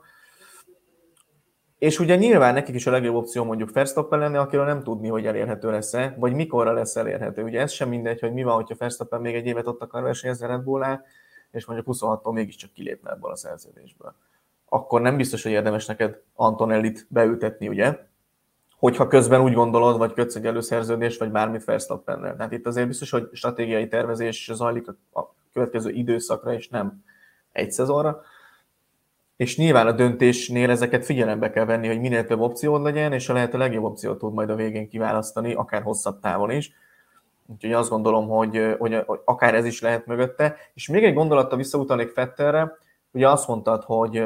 És ugye nyilván nekik is a legjobb opció mondjuk Verstappen lenni, akiről nem tudni, hogy elérhető lesz-e, vagy mikorra lesz elérhető. Ugye ez sem mindegy, hogy mi van, hogyha Verstappen még egy évet ott akar versenyezni a Red Bullnál, és mondjuk 26-tól mégiscsak kilépne ebből a szerződésből. Akkor nem biztos, hogy érdemes neked Antonellit beültetni, ugye? Hogyha közben úgy gondolod, vagy kötsz egy előszerződést, vagy bármit Verstappennel. Tehát itt azért biztos, hogy stratégiai tervezés zajlik a következő időszakra, és nem egy szezonra. És nyilván a döntésnél ezeket figyelembe kell venni, hogy minél több opciód legyen, és a lehető legjobb opciót tud majd a végén kiválasztani, akár hosszabb távon is. Úgyhogy azt gondolom, hogy akár ez is lehet mögötte. És még egy gondolattal visszautalnék Vettelre, ugye azt mondtad,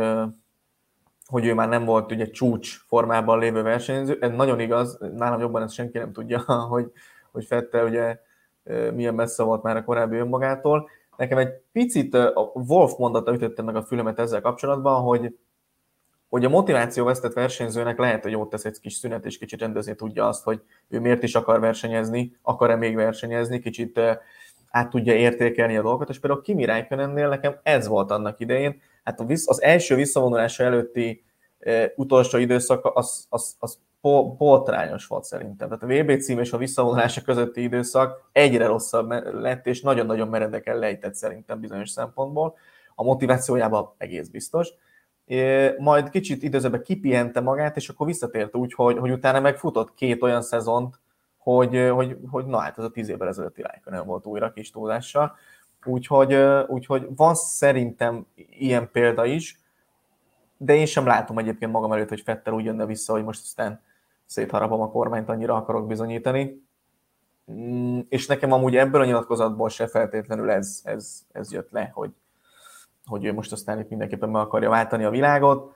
hogy ő már nem volt ugye csúcs formában lévő versenyző. Ez nagyon igaz, nálam jobban ezt senki nem tudja, hogy Vettel ugye milyen messze volt már a korábbi önmagától. Nekem egy picit a Wolff mondata ütötte meg a fülemet ezzel kapcsolatban, hogy a motiváció vesztett versenyzőnek lehet, hogy jót tesz egy kis szünet, és kicsit rendezni tudja azt, hogy ő miért is akar versenyezni, akar-e még versenyezni, kicsit át tudja értékelni a dolgokat, és például Kimi Räikkönennél nekem ez volt annak idején, hát az első visszavonulása előtti utolsó időszak az botrányos volt szerintem. Tehát a VB cím és a visszavonulása közötti időszak egyre rosszabb lett, és nagyon-nagyon meredeken lejtett szerintem bizonyos szempontból. A motivációjában egész biztos. Majd kicsit időzőben kipihente magát, és akkor visszatért úgy, hogy utána megfutott 2 olyan szezont, hogy na hát ez a 10 évvel ezelőtti Räikkönen volt újra kis túlással. Úgyhogy van szerintem ilyen példa is, de én sem látom egyébként magam előtt, hogy Vettel úgy jönne vissza, hogy most aztán szétharapom a kormányt, annyira akarok bizonyítani. És nekem amúgy ebből a nyilatkozatból se feltétlenül ez jött le, hogy ő most aztán itt mindenképpen meg akarja váltani a világot.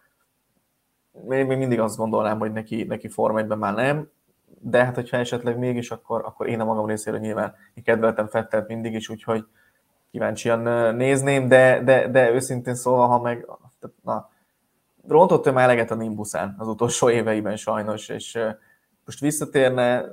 Én még mindig azt gondolnám, hogy neki Forma 1-ben már nem, de hát hogyha esetleg mégis, akkor én a magam részéről nyilván kedveltem Vettelt mindig is, úgyhogy kíváncsian nézném, de őszintén szólva, ha meg... Na, rontott ő már eleget a Nimbuszán az utolsó éveiben sajnos, és most visszatérne,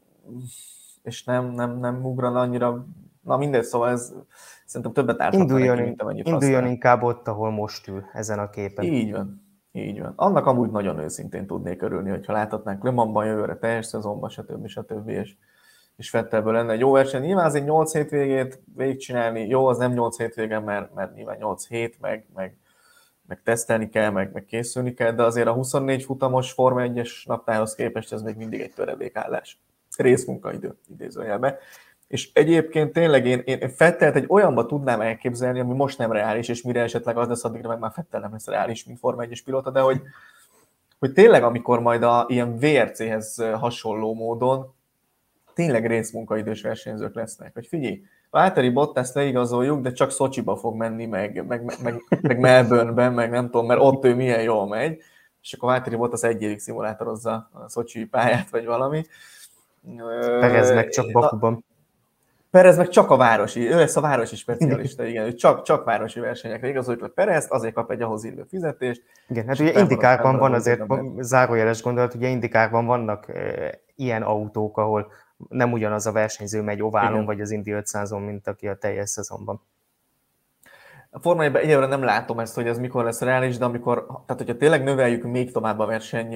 és nem ugrana annyira, na mindegy, szóval ez szerintem többet árthatna neki, mint amennyit használ. Induljon inkább ott, ahol most ül ezen a képen. Így van. Annak amúgy nagyon őszintén tudnék örülni, hogyha láthatnánk Le Mansban jövőre teljes szezonban, stb. És Vettelből lenne egy jó verseny. Nyilván azért 8 hétvégét végigcsinálni, jó, az nem 8 hétvége, mert nyilván 8 hét, meg tesztelni kell, meg készülni kell, de azért a 24 futamos Forma 1-es naptárhoz képest ez még mindig egy töredékállás. Részmunkaidő idézőjelben. És egyébként tényleg én Vettelt egy olyanba tudnám elképzelni, ami most nem reális, és mire esetleg az lesz, addigra meg már Vettel nem lesz reális, mint Forma 1-es pilóta, de hogy tényleg amikor majd ilyen VRC-hez hasonló módon tényleg részmunkaidős versenyzők lesznek. Hogy figyelj, Valtteri Bottas leigazoljuk, de csak Szocsiba fog menni, meg Melbourne-ben, meg nem tudom, mert ott ő milyen jól megy, és akkor Valtteri Bottas egy évig szimulátorozza a Szocsi pályát, vagy valami. Perez meg csak Bakuban. Perez meg csak a városi, ő lesz a városi specialista, igen, ő csak városi versenyekre igazoljuk le Perezt, azért kap egy ahhoz illő fizetést. Igen, hát ugye Indikárban van azért, zárójeles gondolat, ugye Indikárban vannak ilyen autók, ahol nem ugyanaz a versenyző megy oválon, igen, vagy az Indy 500-on, mint aki a teljes szezonban. A Forma 1-ben egyelőre nem látom ezt, hogy ez mikor lesz reális, de amikor, tehát hogyha tényleg növeljük még tovább a verseny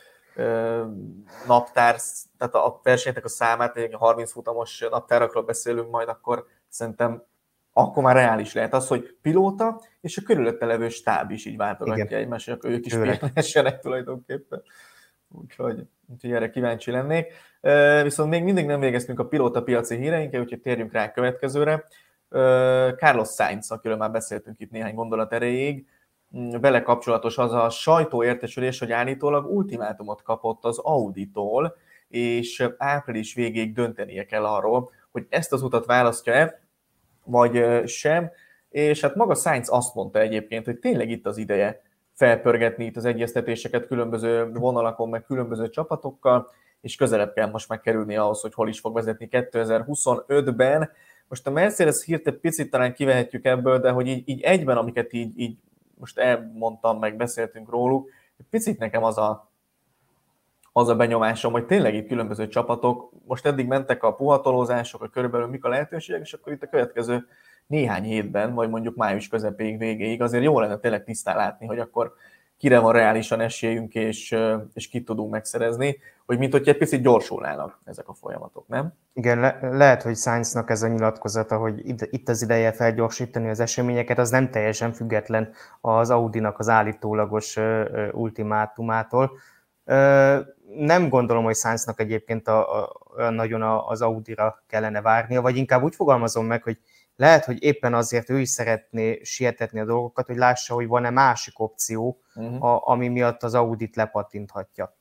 naptár, tehát a versenynek a számát, egy 30 futamos naptárakról beszélünk majd, akkor szerintem akkor már reális lehet az, hogy pilóta és a körülötte levő stáb is így váltogatja egymást, hogy akkor ők is pihenhessenek tulajdonképpen. Úgyhogy erre kíváncsi lennék. Viszont még mindig nem végeztünk a pilóta piaci híreinkkel, úgyhogy térjünk rá a következőre. Carlos Sainz, akiről már beszéltünk itt néhány gondolat erejéig, vele kapcsolatos az a sajtóértesülés, hogy állítólag ultimátumot kapott az Auditól, és április végéig döntenie kell arról, hogy ezt az utat választja-e, vagy sem, és hát maga Sainz azt mondta egyébként, hogy tényleg itt az ideje felpörgetni itt az egyeztetéseket különböző vonalakon, meg különböző csapatokkal, és közelebb kell most már kerülni ahhoz, hogy hol is fog vezetni 2025-ben. Most a Mercedes hírt egy picit talán kivehetjük ebből, de hogy így egyben, amiket így most elmondtam, meg beszéltünk róluk, egy picit nekem az a benyomásom, hogy tényleg itt különböző csapatok, most eddig mentek a puhatolózások, a körülbelül mik a lehetőségek, és akkor itt a következő néhány hétben, vagy mondjuk május közepéig, végéig azért jó lenne tényleg tisztán látni, hogy akkor kire van reálisan esélyünk, és kit tudunk megszerezni, hogy mint hogy egy picit gyorsulnának ezek a folyamatok, nem? Igen, lehet, hogy Sainznak ez a nyilatkozata, hogy itt az ideje felgyorsítani az eseményeket, az nem teljesen független az Audinak az állítólagos ultimátumától. Nem gondolom, hogy Sainznak egyébként nagyon az Audira kellene várnia, vagy inkább úgy fogalmazom meg, hogy lehet, hogy éppen azért ő is szeretné sietetni a dolgokat, hogy lássa, hogy van-e másik opció, ami miatt az Audit lepattinthatja.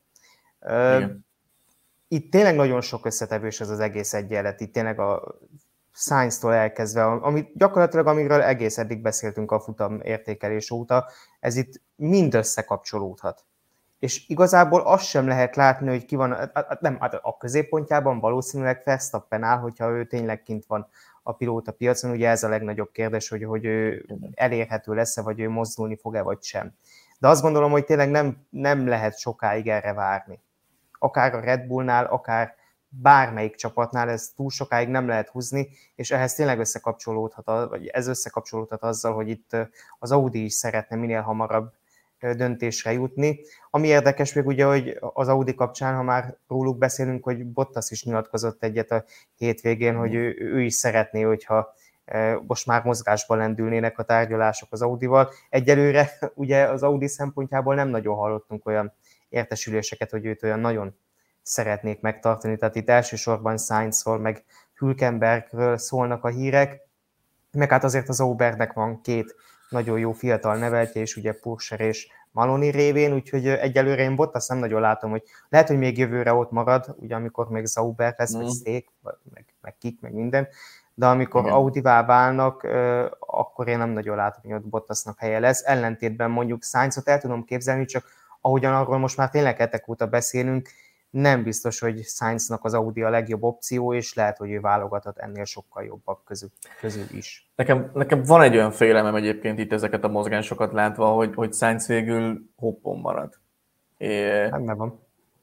Itt tényleg nagyon sok összetevős ez az egész egyenlet, itt tényleg a Sainztól elkezdve, gyakorlatilag amiről egész eddig beszéltünk a futam értékelés óta, ez itt mind összekapcsolódhat. És igazából azt sem lehet látni, hogy ki van, a középpontjában valószínűleg Verstappen áll, hogyha ő tényleg kint van a pilóta piacon, ugye ez a legnagyobb kérdés, hogy ő elérhető lesz-e, vagy ő mozdulni fog-e, vagy sem. De azt gondolom, hogy tényleg nem lehet sokáig erre várni. Akár a Red Bullnál, akár bármelyik csapatnál ez túl sokáig nem lehet húzni, és ehhez tényleg összekapcsolódhat azzal, hogy itt az Audi is szeretne minél hamarabb döntésre jutni. Ami érdekes még ugye, hogy az Audi kapcsán, ha már róluk beszélünk, hogy Bottas is nyilatkozott egyet a hétvégén, hogy ő is szeretné, hogyha most már mozgásba lendülnének a tárgyalások az Audival. Egyelőre ugye az Audi szempontjából nem nagyon hallottunk olyan értesüléseket, hogy őt olyan nagyon szeretnék megtartani, tehát itt elsősorban Sainzról, meg Hülkenbergről szólnak a hírek, meg hát azért az Aubernek van két nagyon jó fiatal neveltje, és ugye Purser és Maloney révén, úgyhogy egyelőre én Bottas nem nagyon látom, hogy lehet, hogy még jövőre ott marad, ugye amikor még Sauber lesz, vagy Steak, meg Kik, meg minden, de amikor Audivá válnak, akkor én nem nagyon látom, hogy ott Bottasnak helye lesz. Ellentétben mondjuk Sainzot el tudom képzelni, csak ahogyan arról most már tényleg hetek óta beszélünk, nem biztos, hogy Sainznak az Audi a legjobb opció, és lehet, hogy ő válogathat ennél sokkal jobbak közül is. Nekem van egy olyan félelmem egyébként itt ezeket a mozgásokat látva, hogy Sainz végül hoppon marad. Nem van.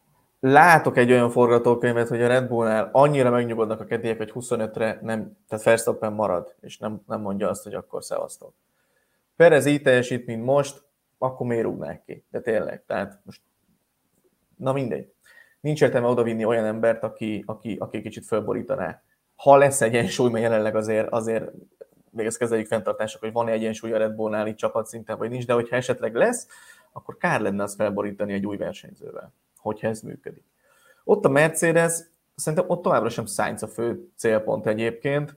Látok egy olyan forgatókönyvet, hogy a Red Bullnál annyira megnyugodnak a kedélyek, hogy 25-re nem, tehát Verstappen marad, és nem mondja azt, hogy akkor szevasztok. Perez így teljesít, mint most, akkor miért rúgnák ki? De tényleg, tehát most, na mindegy. Nincs értelme odavinni olyan embert, aki kicsit fölborítaná. Ha lesz egyensúly, mert jelenleg azért még ezt kezeljük fenntartások, hogy van-e egyensúly a Red Bullnál így csapatszinten, vagy nincs, de hogyha esetleg lesz, akkor kár lenne azt felborítani egy új versenyzővel, hogyha ez működik. Ott a Mercedes, szerintem ott továbbra sem Sainz a fő célpont egyébként.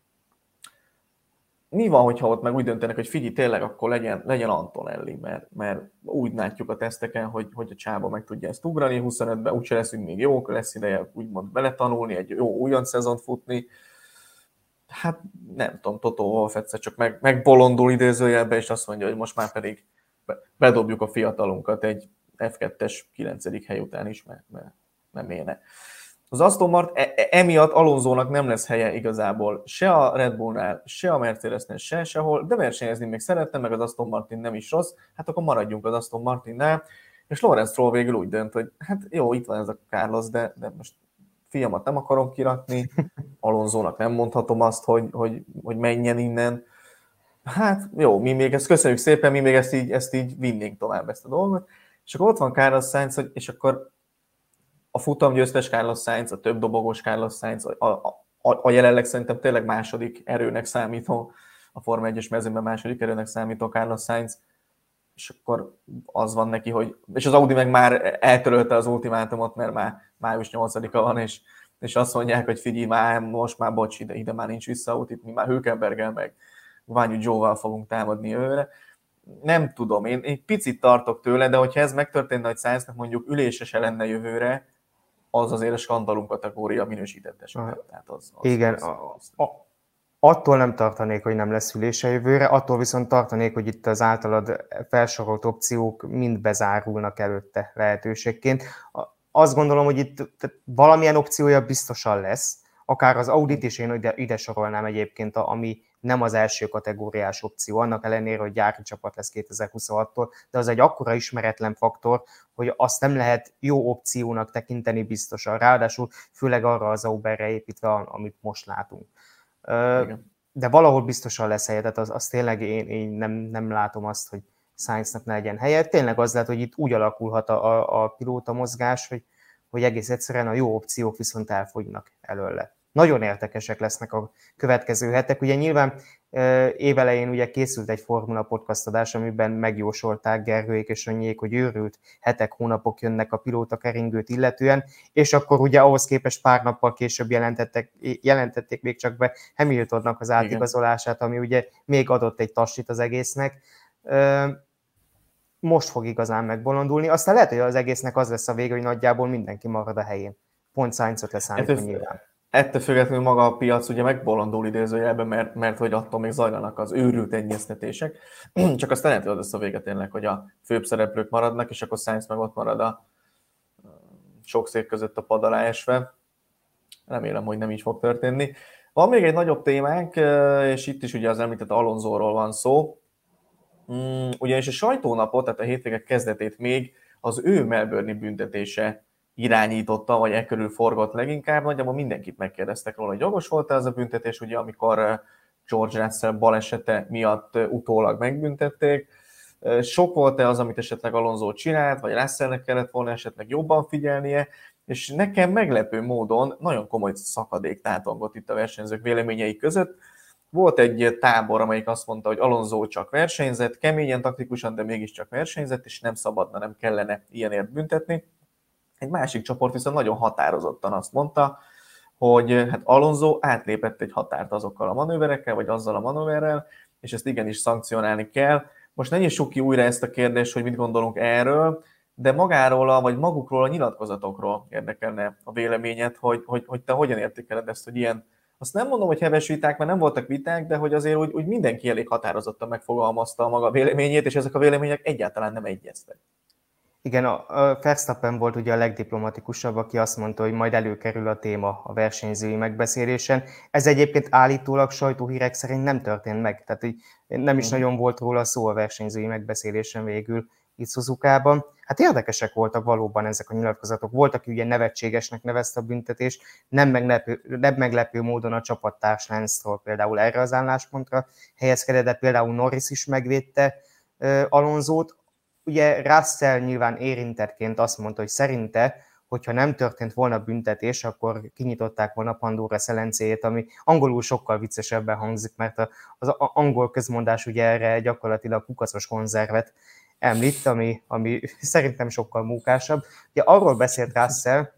Mi van, hogyha ott meg úgy döntenek, hogy figyelj, tényleg akkor legyen Antonelli, mert úgy látjuk a teszteken, hogy a csába meg tudja ezt ugrani 25-ben, úgyse leszünk még jók, lesz ideje úgymond beletanulni, egy jó újonc szezont futni. Hát nem tudom, Toto Wolff egyszer csak megbolondul idézőjelbe, és azt mondja, hogy most már pedig bedobjuk a fiatalunkat egy F2-es 9. hely után is, mert miért ne. Az Aston Martin emiatt Alonsónak nem lesz helye igazából se a Red Bullnál, se a Mercedesnél, sehol, de versenyezni még szeretne, meg az Aston Martin nem is rossz, hát akkor maradjunk az Aston Martinnál, és Lawrence Stroll végül úgy dönt, hogy hát jó, itt van ez a Carlos, de most fiamat nem akarom kirakni, Alonsónak nem mondhatom azt, hogy menjen innen. Hát jó, mi még ezt köszönjük szépen, mi még ezt így vinnénk tovább ezt a dolgot, és akkor ott van Carlos Sainz, és akkor a futamgyőztes Carlos Sainz, a több dobogós Carlos Sainz, a jelenleg szerintem tényleg második erőnek számító, a Forma 1-es mezőnben második erőnek számító Carlos Sainz, és akkor az van neki, hogy... És az Audi meg már eltörölte az ultimátumot, mert már május 8-a van, és azt mondják, hogy figyelj, most már bocs, ide már nincs visszaút, itt mi már Hülkenberggel meg Guanyu Zhou-val fogunk támadni őre. Nem tudom, én egy picit tartok tőle, de hogyha ez megtörténne, hogy Sainznak mondjuk ülése se lenne jövőre, az azért a skandalum kategória minősített esetben. Igen, attól nem tartanék, hogy nem lesz ülése jövőre, attól viszont tartanék, hogy itt az általad felsorolt opciók mind bezárulnak előtte lehetőségként. Azt gondolom, hogy itt valamilyen opciója biztosan lesz, akár az Audit is én ide sorolnám egyébként, ami nem az első kategóriás opció, annak ellenére, hogy gyári csapat lesz 2026-tól, de az egy akkora ismeretlen faktor, hogy azt nem lehet jó opciónak tekinteni biztosan, ráadásul főleg arra az Sauberre építve, amit most látunk. Igen. De valahol biztosan lesz helye, tehát az tényleg én nem látom azt, hogy Sainznak ne legyen helye. Tényleg az lehet, hogy itt úgy alakulhat a pilóta mozgás, hogy egész egyszerűen a jó opciók viszont elfogynak előle. Nagyon érdekesek lesznek a következő hetek. Ugye nyilván évelején ugye készült egy Formula Podcast adás, amiben megjósolták Gergőék és Önnyiék, hogy őrült hetek, hónapok jönnek a pilótakeringőt illetően, és akkor ugye ahhoz képest pár nappal később jelentették még csak be Hamiltonnak az átigazolását, ami ugye még adott egy tassit az egésznek. Most fog igazán megbolondulni. Aztán lehet, hogy az egésznek az lesz a vége, hogy nagyjából mindenki marad a helyén. Pont Sainzot leszámítva nyilván. Ettől függetlenül maga a piac ugye megbolondul idézőjelben, mert hogy attól még zajlanak az őrült egyeztetések. Csak azt lehet, hogy az lesz a vége tényleg, hogy a főbb szereplők maradnak, és akkor Sainz meg ott marad a sok szék között a pad alá esve. Remélem, hogy nem így fog történni. Van még egy nagyobb témánk, és itt is ugye az említett Alonsóról van szó. Ugyanis a sajtónapot, tehát a hétvége kezdetét még az ő Melbourne-i büntetése irányította, vagy körül forgott leginkább. Nagyjából mindenkit megkérdeztek róla, hogy jogos volt ez a büntetés, ugye amikor George Russell balesete miatt utólag megbüntették. Sok volt-e az, amit esetleg Alonso csinált, vagy Russellnek kellett volna esetleg jobban figyelnie, és nekem meglepő módon nagyon komoly szakadék tátongott itt a versenyzők véleményei között. Volt egy tábor, amelyik azt mondta, hogy Alonso csak versenyzett, keményen, taktikusan, de mégiscsak versenyzett, és nem szabadna, nem kellene ilyenért büntetni. Egy másik csoport viszont nagyon határozottan azt mondta, hogy hát Alonso átlépett egy határt azokkal a manőverekkel, vagy azzal a manőverrel, és ezt igenis szankcionálni kell. Most ne nyissuk ki újra ezt a kérdést, hogy mit gondolunk erről, de magáról, vagy magukról a nyilatkozatokról érdekelne a véleményed, hogy te hogyan értékeled ezt, hogy ilyen, azt nem mondom, hogy heves viták, mert nem voltak viták, de hogy azért úgy mindenki elég határozottan megfogalmazta a maga véleményét, és ezek a vélemények egyáltalán nem egyeztek. Igen, a Verstappen volt ugye a legdiplomatikusabb, aki azt mondta, hogy majd előkerül a téma a versenyzői megbeszélésen. Ez egyébként állítólag sajtóhírek szerint nem történt meg, tehát hogy nem is nagyon volt róla szó a versenyzői megbeszélésen végül itt Suzukában. Hát érdekesek voltak valóban ezek a nyilatkozatok. Volt, aki ugye nevetségesnek nevezte a büntetést, nem meglepő módon a csapattárs Lance Stroll például erre az álláspontra helyezkedett, de például Norris is megvédte Alonsót. Ugye Russell nyilván érintettként azt mondta, hogy szerinte, hogyha nem történt volna büntetés, akkor kinyitották volna Pandora szelencéjét, ami angolul sokkal viccesebben hangzik, mert az angol közmondás ugye erre gyakorlatilag kukacos konzervet említ, ami szerintem sokkal mókásabb. Ugye arról beszélt Russell,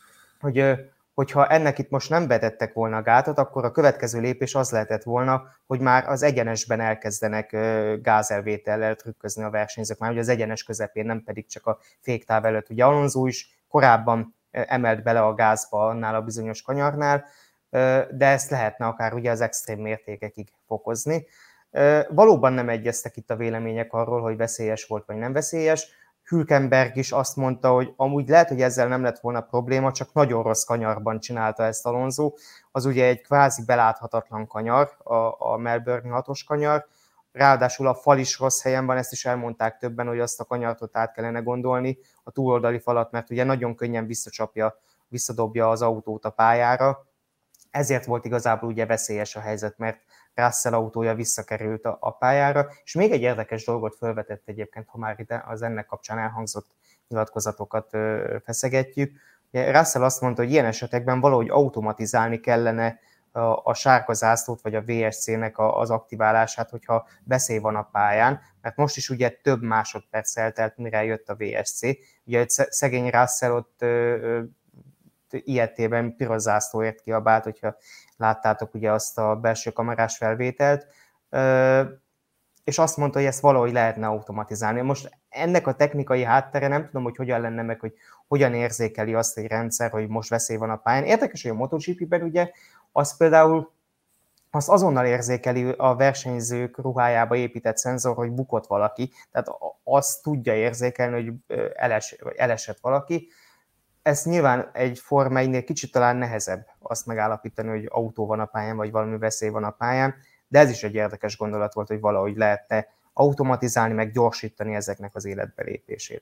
hogyha ennek itt most nem vetettek volna a gátat, akkor a következő lépés az lehetett volna, hogy már az egyenesben elkezdenek gázelvétellel trükközni a versenyzők, már ugye az egyenes közepén, nem pedig csak a féktáv előtt. Ugye Alonso is korábban emelt bele a gázba annál a bizonyos kanyarnál, de ezt lehetne akár ugye az extrém mértékekig fokozni. Valóban nem egyeztek itt a vélemények arról, hogy veszélyes volt vagy nem veszélyes. Hülkenberg is azt mondta, hogy amúgy lehet, hogy ezzel nem lett volna probléma, csak nagyon rossz kanyarban csinálta ezt Alonso. Az ugye egy kvázi beláthatatlan kanyar, a Melbourne 6-os kanyar, ráadásul a fal is rossz helyen van, ezt is elmondták többen, hogy azt a kanyartot át kellene gondolni, a túloldali falat, mert ugye nagyon könnyen visszadobja az autót a pályára. Ezért volt igazából ugye veszélyes a helyzet, mert Russell autója visszakerült a pályára, és még egy érdekes dolgot felvetett egyébként, ha már itt az ennek kapcsán elhangzott nyilatkozatokat feszegetjük. Russell azt mondta, hogy ilyen esetekben valahogy automatizálni kellene a sárga zászlót, vagy a VSC-nek az aktiválását, hogyha veszély van a pályán, mert most is ugye több másodperc eltelt, mire jött a VSC. Ugye szegény Russell ott ilyetében piros zászlóért kiabált, hogyha láttátok ugye azt a belső kamerás felvételt, és azt mondta, hogy ezt valahogy lehetne automatizálni. Most ennek a technikai háttere nem tudom, hogy hogyan lenne meg, hogy hogyan érzékeli azt egy rendszer, hogy most veszély van a pályán. Érdekes, hogy a MotoGP-ben ugye az például azt azonnal érzékeli a versenyzők ruhájába épített szenzor, hogy bukott valaki, tehát azt tudja érzékelni, hogy elesett valaki. Ez nyilván egy Forma 1-nél kicsit talán nehezebb azt megállapítani, hogy autó van a pályán, vagy valami veszély van a pályán, de ez is egy érdekes gondolat volt, hogy valahogy lehetne automatizálni, meg gyorsítani ezeknek az életbelépését.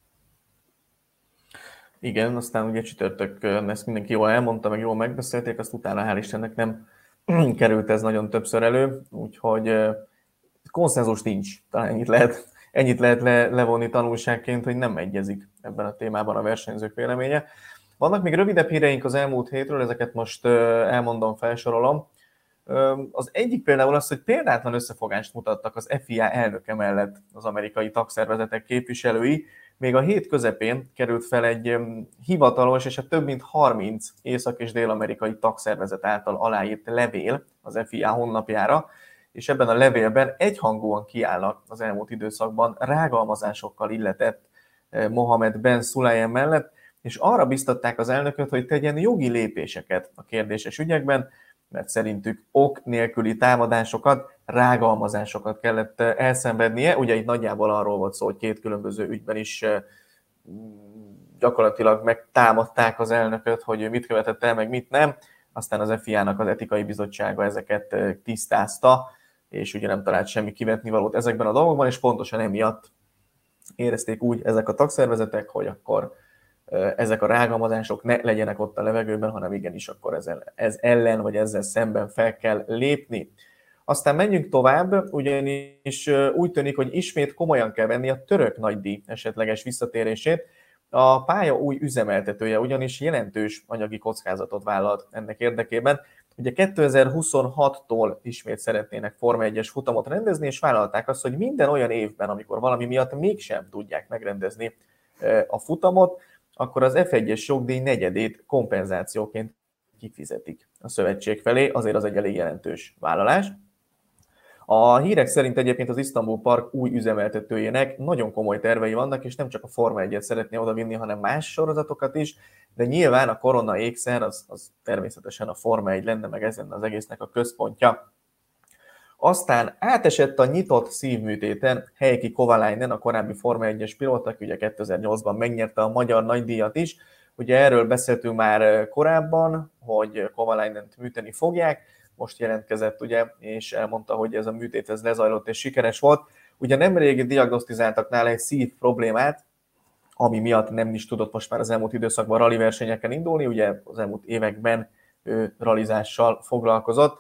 Igen, aztán ugye csütörtökön ezt mindenki jól elmondta, meg jól megbeszélték, azt utána hál' Istennek nem került ez nagyon többször elő, úgyhogy konszenzus nincs. Talán ennyit lehet levonni tanulságként, hogy nem egyezik ebben a témában a versenyzők véleménye. Vannak még rövidebb híreink az elmúlt hétről, ezeket most elmondom, felsorolom. Az egyik például az, hogy példátlan összefogást mutattak az FIA elnöke mellett az amerikai tagszervezetek képviselői. Még a hét közepén került fel egy hivatalos és a több mint 30 észak- és dél-amerikai tagszervezet által aláírt levél az FIA honlapjára, és ebben a levélben egyhangúan kiállnak az elmúlt időszakban rágalmazásokkal illetett Mohamed Ben Sulayem mellett, és arra biztatták az elnököt, hogy tegyen jogi lépéseket a kérdéses ügyekben, mert szerintük ok nélküli támadásokat, rágalmazásokat kellett elszenvednie. Ugye itt nagyjából arról volt szó, hogy két különböző ügyben is gyakorlatilag megtámadták az elnököt, hogy ő mit követett el, meg mit nem. Aztán az FIA-nak az etikai bizottsága ezeket tisztázta, és ugye nem talált semmi kivetnivalót ezekben a dolgokban, és pontosan emiatt érezték úgy ezek a tagszervezetek, hogy akkor ezek a rágalmazások ne legyenek ott a levegőben, hanem igenis akkor ez ellen, vagy ezzel szemben fel kell lépni. Aztán menjünk tovább, ugyanis úgy tűnik, hogy ismét komolyan kell venni a török nagydíj esetleges visszatérését. A pálya új üzemeltetője ugyanis jelentős anyagi kockázatot vállalt ennek érdekében. Ugye 2026-tól ismét szeretnének Forma 1-es futamot rendezni, és vállalták azt, hogy minden olyan évben, amikor valami miatt mégsem tudják megrendezni a futamot, akkor az F1-es jogdíj negyedét kompenzációként kifizetik a szövetség felé, azért az egy elég jelentős vállalás. A hírek szerint egyébként az Isztambul Park új üzemeltetőjének nagyon komoly tervei vannak, és nem csak a Forma 1-et szeretné odavinni, hanem más sorozatokat is, de nyilván a korona ékszer az természetesen a Forma 1 lenne, meg ez lenne az egésznek a központja. Aztán átesett a nyitott szívműtéten Heikki Kovalainen, a korábbi Forma 1-es pilóta, aki ugye 2008-ban megnyerte a magyar nagydíjat is. Ugye erről beszéltünk már korábban, hogy Kovalainent műteni fogják, most jelentkezett, ugye, és elmondta, hogy ez a műtét ez lezajlott és sikeres volt. Ugye nemrég diagnosztizáltak nála egy szív problémát, ami miatt nem is tudott most már az elmúlt időszakban rali versenyeken indulni, ugye az elmúlt években ő ralizással foglalkozott,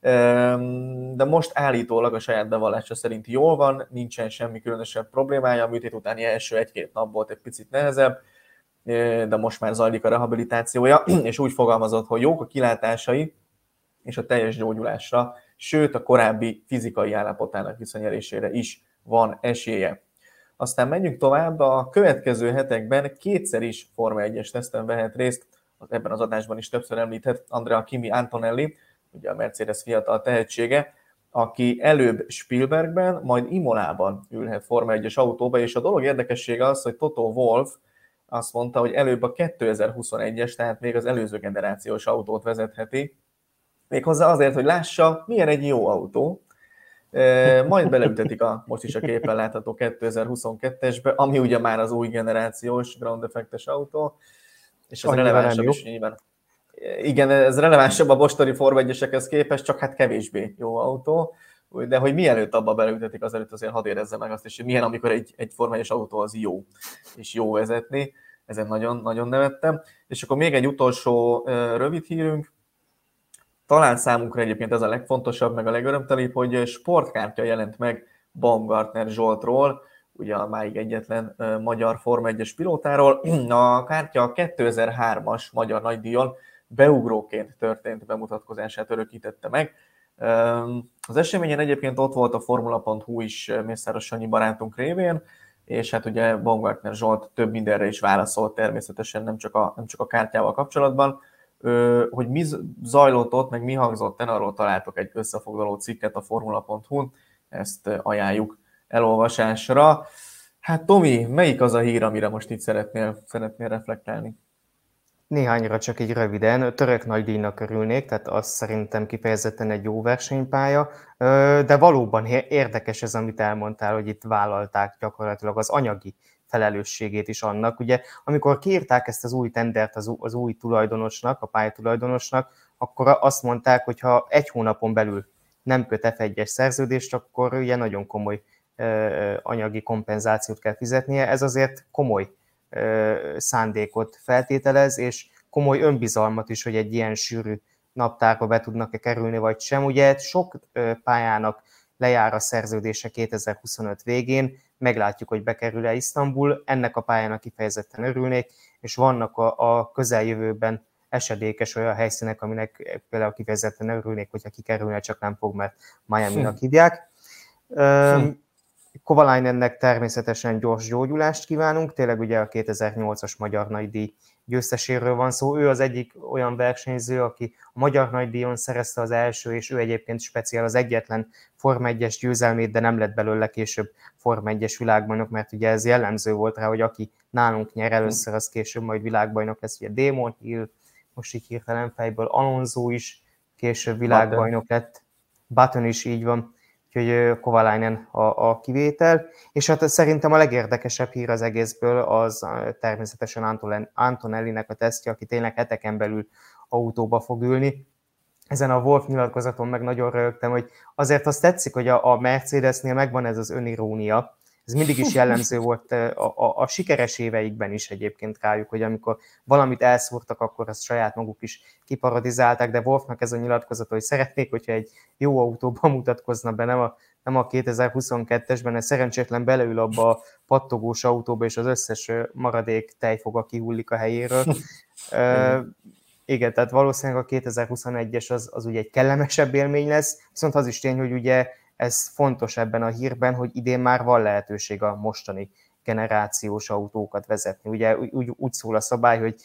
de most állítólag a saját bevallása szerint jól van, nincsen semmi különösebb problémája, a műtét utáni első egy-két nap volt egy picit nehezebb, de most már zajlik a rehabilitációja, és úgy fogalmazott, hogy jók a kilátásai, és a teljes gyógyulásra, sőt a korábbi fizikai állapotának visszanyerésére is van esélye. Aztán menjünk tovább, a következő hetekben kétszer is Forma 1-es teszten vehet részt, ebben az adásban is többször említett Andrea Kimi Antonelli, ugye a Mercedes fiatal tehetsége, aki előbb Spielbergben, majd Imolában ülhet Forma 1-es autóba, és a dolog érdekessége az, hogy Toto Wolff azt mondta, hogy előbb a 2021-es, tehát még az előző generációs autót vezetheti, méghozzá azért, hogy lássa, milyen egy jó autó. Majd beleütetik most is a képen látható 2022-esbe, ami ugye már az új generációs ground effektes autó, és ez Annyira nem relevánsabb jó. is nyilván. Igen, ez relevánsabb a mostani Forma 1-esekhez képest, csak hát kevésbé jó autó, de hogy mielőtt abba beleütetik, azelőtt azért hadd érezze meg azt is, hogy milyen, amikor egy Forma 1-es autó az jó, és jó vezetni. Ezen nagyon, nagyon nevettem. És akkor még egy utolsó rövid hírünk, talán számunkra egyébként ez a legfontosabb, meg a legörömtelibb, hogy sportkártya jelent meg Baumgartner Zsoltról, ugye a máig egyetlen magyar Forma 1-es pilótáról. A kártya a 2003-as magyar nagydíjon beugróként történt bemutatkozását örökítette meg. Az eseményen egyébként ott volt a Formula.hu is Mészáros Sanyi barátunk révén, és hát ugye Baumgartner Zsolt több mindenre is válaszolt természetesen, nem csak a kártyával kapcsolatban. Hogy mi zajlott ott, meg mi hangzott el, arról találtok egy összefoglaló cikket a Formula.hu-n, ezt ajánljuk elolvasásra. Hát Tomi, melyik az a hír, amire most itt szeretnél reflektálni? Néhányra csak így röviden. Török nagydíjnak örülnék, tehát az szerintem kifejezetten egy jó versenypálya, de valóban érdekes ez, amit elmondtál, hogy itt vállalták gyakorlatilag az anyagi felelősségét is annak. Ugye, amikor kiírták ezt az új tendert az új tulajdonosnak, a pályatulajdonosnak, akkor azt mondták, hogy ha egy hónapon belül nem köt F1-es szerződést, akkor ugye nagyon komoly anyagi kompenzációt kell fizetnie. Ez azért komoly szándékot feltételez, és komoly önbizalmat is, hogy egy ilyen sűrű naptárba be tudnak-e kerülni, vagy sem. Ugye sok pályának lejár a szerződése 2025 végén, meglátjuk, hogy bekerül-e Isztambul, ennek a pályának kifejezetten örülnék, és vannak a közeljövőben esedékes olyan helyszínek, aminek például kifejezetten örülnék, hogyha kikerülne, csak nem fog, mert Miami-nak hívják. Kovalainennek természetesen gyors gyógyulást kívánunk, tényleg ugye a 2008-as Magyar Nagydíj győzteséről van szó. Ő az egyik olyan versenyző, aki a Magyar Nagydíjon szerezte az első, és ő egyébként speciál az egyetlen Forma 1-es győzelmét, de nem lett belőle később Forma 1-es világbajnok, mert ugye ez jellemző volt rá, hogy aki nálunk nyer először, az később majd világbajnok lesz. Ugye Damon Hill, most így hirtelen fejből, Alonso is később világbajnok lett, Button is így van. Úgyhogy Kovalainen a kivétel. És hát szerintem a legérdekesebb hír az egészből az természetesen Antonellinek a tesztje, aki tényleg heteken belül autóba fog ülni. Ezen a Wolf nyilatkozaton meg nagyon rögtem, hogy azért azt tetszik, hogy a Mercedesnél megvan ez az önirónia. Ez mindig is jellemző volt a sikeres éveikben is egyébként rájuk, hogy amikor valamit elszúrtak, akkor azt saját maguk is kiparodizálták, de Wolfnak ez a nyilatkozat, hogy szeretnék, hogyha egy jó autóban mutatkozna be, nem a 2022-esben, ez szerencsétlen beleül abba a pattogós autóba, és az összes maradék tejfoga kihullik a helyéről. Igen, tehát valószínűleg a 2021-es az ugye egy kellemesebb élmény lesz, viszont az is tény, hogy ugye ez fontos ebben a hírben, hogy idén már van lehetőség a mostani generációs autókat vezetni. Ugye úgy szól a szabály, hogy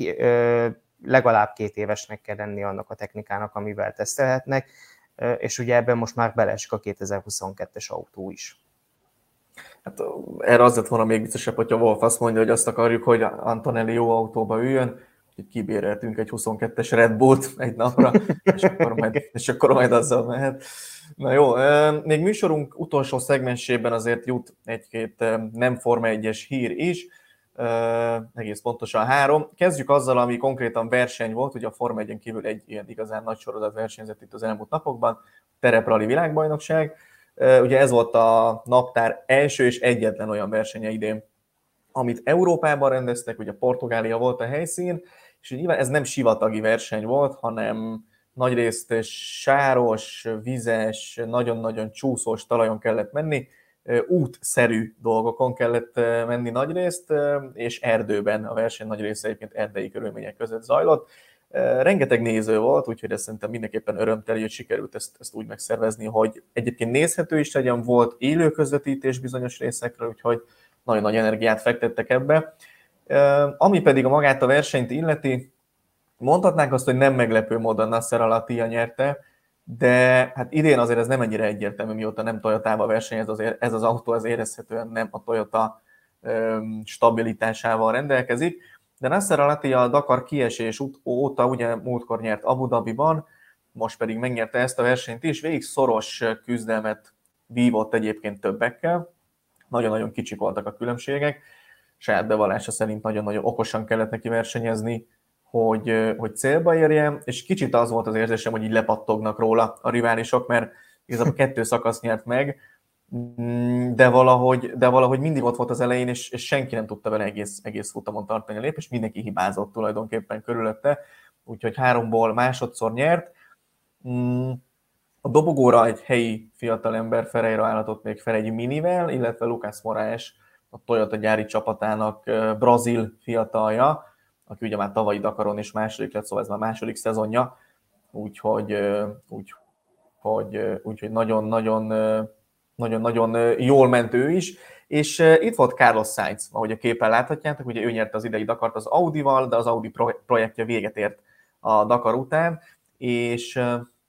legalább 2 évesnek kell lenni annak a technikának, amivel tesztelhetnek, és ugye ebben most már beleesik a 2022-es autó is. Hát erre az lett volna még biztosabb, hogyha Wolf azt mondja, hogy azt akarjuk, hogy Antonelli jó autóba üljön, hogy kibéreltünk egy 22-es Red Bullt egy napra, és akkor majd azzal mehet. Na jó, még műsorunk utolsó szegmensében azért jut egy-két nem Forma 1-es hír is, egész pontosan 3. Kezdjük azzal, ami konkrétan verseny volt, ugye a Forma 1-en kívül egy ilyen igazán nagy sorozat versenyzett itt az elmúlt napokban, tereprali világbajnokság. Ugye ez volt a naptár első és egyetlen olyan versenye idén, amit Európában rendeztek, ugye Portugália volt a helyszín, és nyilván ez nem sivatagi verseny volt, hanem nagyrészt sáros, vizes, nagyon-nagyon csúszós talajon kellett menni, útszerű dolgokon kellett menni nagyrészt, és erdőben a verseny nagy része egyébként erdei körülmények között zajlott. Rengeteg néző volt, úgyhogy ez szerintem mindenképpen örömteli, hogy sikerült ezt úgy megszervezni, hogy egyébként nézhető is legyen, volt élő közvetítés bizonyos részekről, úgyhogy nagyon nagy energiát fektettek ebbe. Ami pedig a magát a versenyt illeti, mondhatnánk azt, hogy nem meglepő módon Nasser Al-Attiyah nyerte, de hát idén azért ez nem ennyire egyértelmű, mióta nem Toyotában versenyez, azért ez az autó az érezhetően nem a Toyota stabilitásával rendelkezik, de Nasser Al-Attiyah a Dakar kiesés óta ugye múltkor nyert Abu Dhabiban, most pedig megnyerte ezt a versenyt is, végig szoros küzdelmet vívott egyébként többekkel, nagyon-nagyon kicsik voltak a különbségek, saját bevallása szerint nagyon-nagyon okosan kellett neki versenyezni, hogy célba érjen, és kicsit az volt az érzésem, hogy így lepattognak róla a riválisok, mert igazából 2 szakasz nyert meg, de valahogy mindig ott volt az elején, és senki nem tudta vele egész futamon tartani a lépést, mindenki hibázott tulajdonképpen körülötte, úgyhogy 3-ból másodszor nyert. A dobogóra egy helyi fiatalember, Ferreira állhatott még fel egy minivel, illetve Lucas Moraes, a Toyota gyári csapatának brazil fiatalja, aki ugye már tavalyi Dakaron is második lett, szóval ez már második szezonja, úgyhogy nagyon-nagyon jól ment ő is, és itt volt Carlos Sainz, ahogy a képen láthatjátok, ugye ő nyerte az idei Dakart az Audival, de az Audi projektje véget ért a Dakar után, és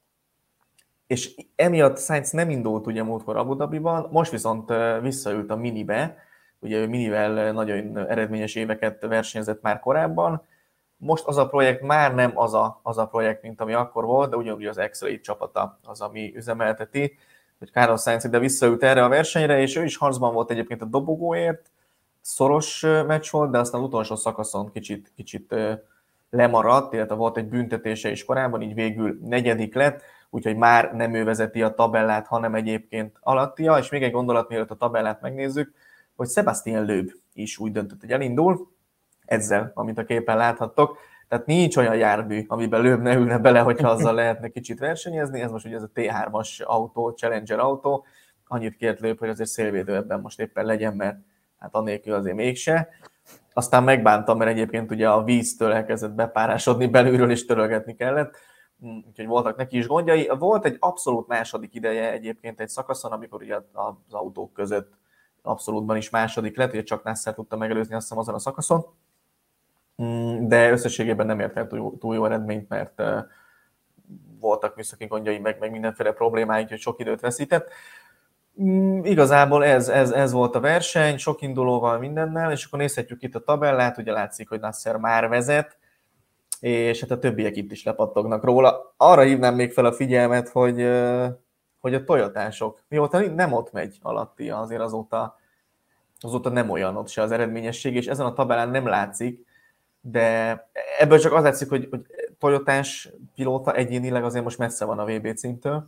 emiatt Sainz nem indult ugye múltkor Abu Dhabiban, most viszont visszaült a Minibe, ugye ő Minivel nagyon eredményes éveket versenyezett már korábban, most az a projekt már nem az a projekt, mint ami akkor volt, de ugyanúgy az X-Ray csapata az, ami üzemelteti, hogy Carlos Sainz ide visszaült erre a versenyre, és ő is harcban volt egyébként a dobogóért, szoros meccs volt, de aztán az utolsó szakaszon kicsit lemaradt, illetve volt egy büntetése is korábban, így végül 4. lett, úgyhogy már nem ő vezeti a tabellát, hanem egyébként alattia, és még egy gondolat, mielőtt a tabellát megnézzük, hogy Sebastian Loeb is úgy döntött, hogy elindul, ezzel, amit a képen láthattok, tehát nincs olyan jármű, amiben Loeb ne ülne bele, hogyha azzal lehetne kicsit versenyezni, ez most ugye ez a T3-as autó, Challenger autó, annyit kért Loeb, hogy azért szélvédő ebben most éppen legyen, mert hát annélkül azért mégse. Aztán megbántam, mert egyébként ugye a víztől elkezdett bepárásodni belülről, és törölgetni kellett, úgyhogy voltak neki is gondjai. Volt egy abszolút második ideje egyébként egy szakaszon, amikor ugye az autók között abszolútban is második lett, ugye csak Nasser tudta megelőzni azt hiszem azon a szakaszon, de összességében nem ért el túl jó eredményt, mert voltak műszaki gondjai, meg mindenféle problémái, úgyhogy sok időt veszített. Igazából ez volt a verseny, sok indulóval, mindennel, és akkor nézhetjük itt a tabellát, ugye látszik, hogy Nasser már vezet, és hát a többiek itt is lepattognak róla. Arra hívnám még fel a figyelmet, hogy a Toyotások, mióta nem ott megy Alattia, azért azóta nem olyan ott se az eredményesség, és ezen a tabellán nem látszik, de ebből csak az látszik, hogy Toyotás pilóta egyénileg azért most messze van a VB címtől,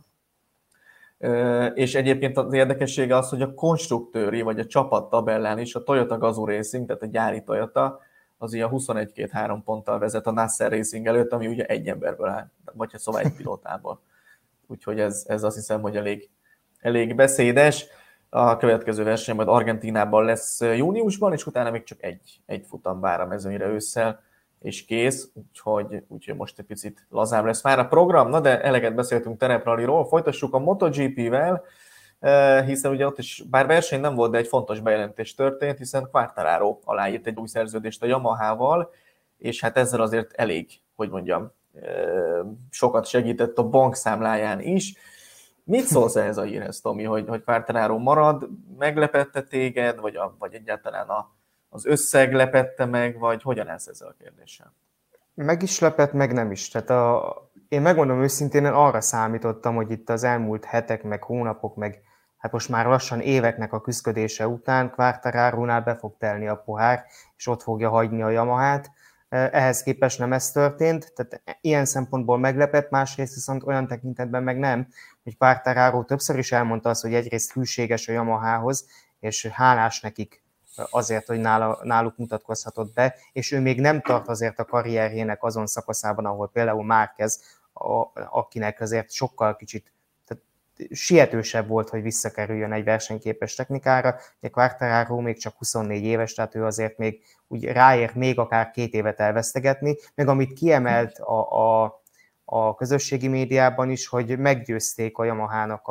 és egyébként az érdekessége az, hogy a konstruktőri vagy a csapat tabellán is a Toyota Gazoo Racing, tehát a gyári Toyota, az ilyen 21-2-3 ponttal vezet a Nasser Racing előtt, ami ugye egy emberből áll, vagy hát szóval egy pilótából. Úgyhogy ez azt hiszem, hogy elég beszédes. A következő verseny majd Argentínában lesz júniusban, és utána még csak egy futam vár a mezőnyre ősszel, és kész, úgyhogy most egy picit lazább lesz már a program. Na de eleget beszéltünk terepralliról, folytassuk a MotoGP-vel, hiszen ugye ott is, bár verseny nem volt, de egy fontos bejelentés történt, hiszen Quartararo aláírt egy új szerződést a Yamaha-val, és hát ezzel azért elég, hogy mondjam, sokat segített a bankszámláján is. Mit szólsz ehhez a hírhez, Tomi, hogy Quartararo marad, meglepette téged, vagy egyáltalán az összeg lepette meg, vagy hogyan állsz ezzel a kérdéssel? Meg is lepett, meg nem is. Tehát én megmondom őszintén, én arra számítottam, hogy itt az elmúlt hetek, meg hónapok, meg hát most már lassan éveknek a küszködése után Quartararónál be fog telni a pohár, és ott fogja hagyni a Yamahát. Ehhez képest nem ez történt, tehát ilyen szempontból meglepett, másrészt viszont olyan tekintetben meg nem, hogy Quartararo többször is elmondta azt, hogy egyrészt hűséges a Yamahához, és hálás nekik azért, hogy náluk mutatkozhatott be, és ő még nem tart azért a karrierjének azon szakaszában, ahol például Márquez, akinek azért sokkal kicsit sietősebb volt, hogy visszakerüljön egy versenyképes technikára. Ugye Quartararo még csak 24 éves, tehát ő azért még úgy ráér még akár 2 évet elvesztegetni, meg amit kiemelt a közösségi médiában is, hogy meggyőzték a Yamahának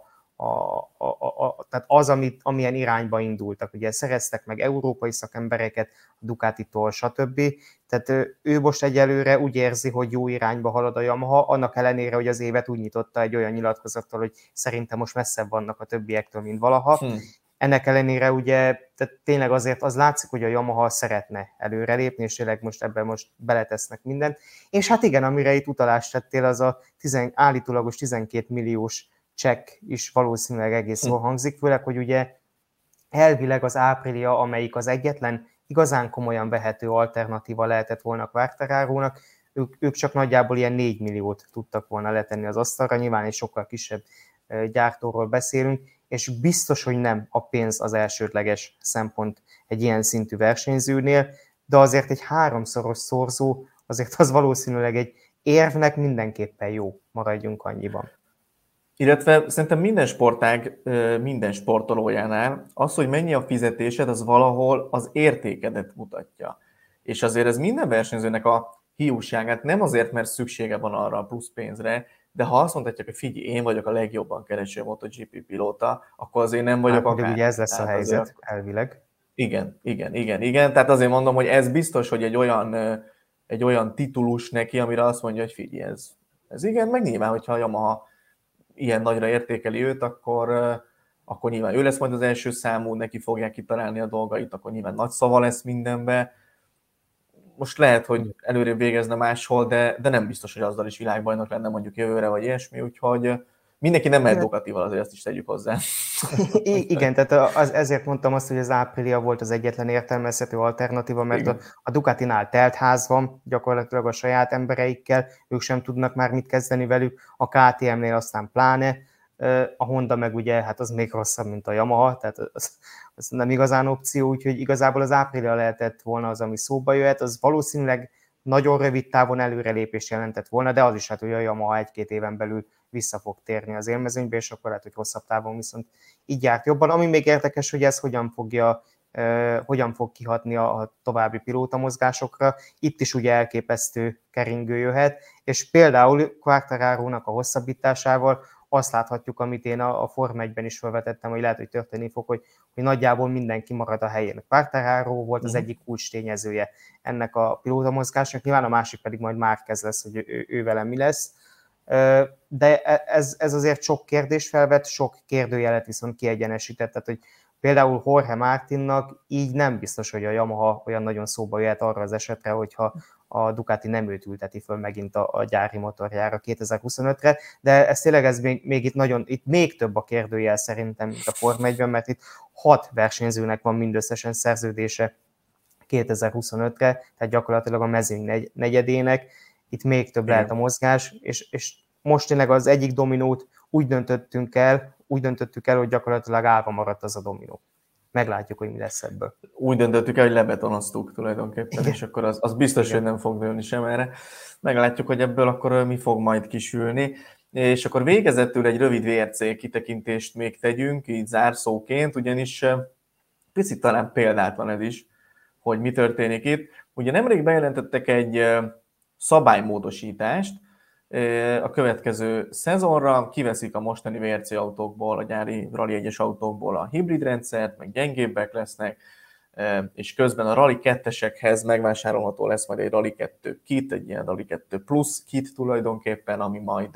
tehát az, amilyen irányba indultak. Ugye szereztek meg európai szakembereket, a Ducatitól, stb. Tehát ő most egyelőre úgy érzi, hogy jó irányba halad a Yamaha, annak ellenére, hogy az évet úgy nyitotta egy olyan nyilatkozattal, hogy szerintem most messzebb vannak a többiektől, mint valaha. Ennek ellenére ugye tehát tényleg azért az látszik, hogy a Yamaha szeretne előrelépni, és tényleg ebben most beletesznek mindent. És hát igen, amire itt utalást tettél, az a állítólagos 12 milliós csekk is valószínűleg egész jól hangzik, főleg, hogy ugye elvileg az Aprilia, amelyik az egyetlen igazán komolyan vehető alternatíva lehetett volna Quartararónak, ők csak nagyjából ilyen 4 milliót tudtak volna letenni az asztalra, nyilván egy sokkal kisebb gyártóról beszélünk, és biztos, hogy nem a pénz az elsődleges szempont egy ilyen szintű versenyzőnél, de azért egy 3-szoros szorzó, azért az valószínűleg egy érvnek mindenképpen jó, maradjunk annyiban. Illetve szerintem minden sportág, minden sportolójánál az, hogy mennyi a fizetésed, az valahol az értékedet mutatja. És azért ez minden versenyzőnek a hiúságát nem azért, mert szüksége van arra a plusz pénzre, de ha azt mondhatják, hogy figyelj, én vagyok a legjobban kereső MotoGP pilóta, akkor azért nem vagyok akár. Ugye ez lesz a helyzet, elvileg. Igen. Tehát azért mondom, hogy ez biztos, hogy egy olyan titulus neki, amire azt mondja, hogy figyelj, ez igen, meg nyilván, hogyha a Yamaha ilyen nagyra értékeli őt, akkor nyilván ő lesz majd az első számú, neki fogják kitalálni a dolgait, akkor nyilván nagy szava lesz mindenbe. Most lehet, hogy előrébb végezne máshol, de nem biztos, hogy azzal is világbajnok lenne mondjuk jövőre, vagy ilyesmi, úgyhogy mindenki nem mehet Ducatival, azért ezt is tegyük hozzá. Igen, tehát ezért mondtam azt, hogy az Aprilia volt az egyetlen értelmezhető alternatíva, mert a Ducatinál telt ház van, gyakorlatilag a saját embereikkel, ők sem tudnak már mit kezdeni velük, a KTM-nél aztán pláne, a Honda meg ugye, hát az még rosszabb, mint a Yamaha, tehát az nem igazán opció, úgyhogy igazából az Aprilia lehetett volna az, ami szóba jöhet, az valószínűleg nagyon rövid távon előrelépés jelentett volna, de az is hát, hogy a Yamaha 1-2 éven belül vissza fog térni az élmezőnybe, és akkor lehet, hogy hosszabb távon viszont így járt jobban. Ami még érdekes, hogy ez hogyan fog kihatni a további pilótamozgásokra. Itt is ugye elképesztő keringő jöhet, és például Quartararónak a hosszabbításával azt láthatjuk, amit én a Forma 1-ben is felvetettem, hogy lehet, hogy történni fog, hogy nagyjából mindenki marad a helyén. Quartararo volt az egyik kulcs tényezője ennek a pilótamozgásnak, nyilván a másik pedig majd Márquez lesz, hogy ő vele mi lesz. De ez azért sok kérdést felvet, sok kérdőjelet viszont kiegyenesített, tehát hogy például Jorge Martinnak így nem biztos, hogy a Yamaha olyan nagyon szóba jöhet arra az esetre, hogyha a Ducati nem őt ülteti föl megint a gyári motorjára 2025-re, de ez még itt még több a kérdőjel szerintem, mint a Forma 1-ben, mert itt 6 versenyzőnek van mindösszesen szerződése 2025-re, tehát gyakorlatilag a mezőny negyedének, itt még több lehet a mozgás, és most tényleg az egyik dominót úgy döntöttük el, hogy gyakorlatilag állva maradt az a dominó. Meglátjuk, hogy mi lesz ebből. Úgy döntöttük el, hogy lebetonoztuk tulajdonképpen, és akkor az biztos, hogy nem fog dőlni sem erre. Meglátjuk, hogy ebből akkor mi fog majd kisülni. És akkor végezetül egy rövid VRC kitekintést még tegyünk, így zárszóként, ugyanis picit talán példát van ez is, hogy mi történik itt. Ugye nemrég bejelentettek egy szabálymódosítást a következő szezonra, kiveszik a mostani VRC autókból, a gyári Rally 1-es autókból a hibrid rendszert, meg gyengébbek lesznek, és közben a Rally 2-esekhez megvásárolható lesz majd egy Rally 2 kit, egy ilyen Rally 2 Plus kit tulajdonképpen, ami majd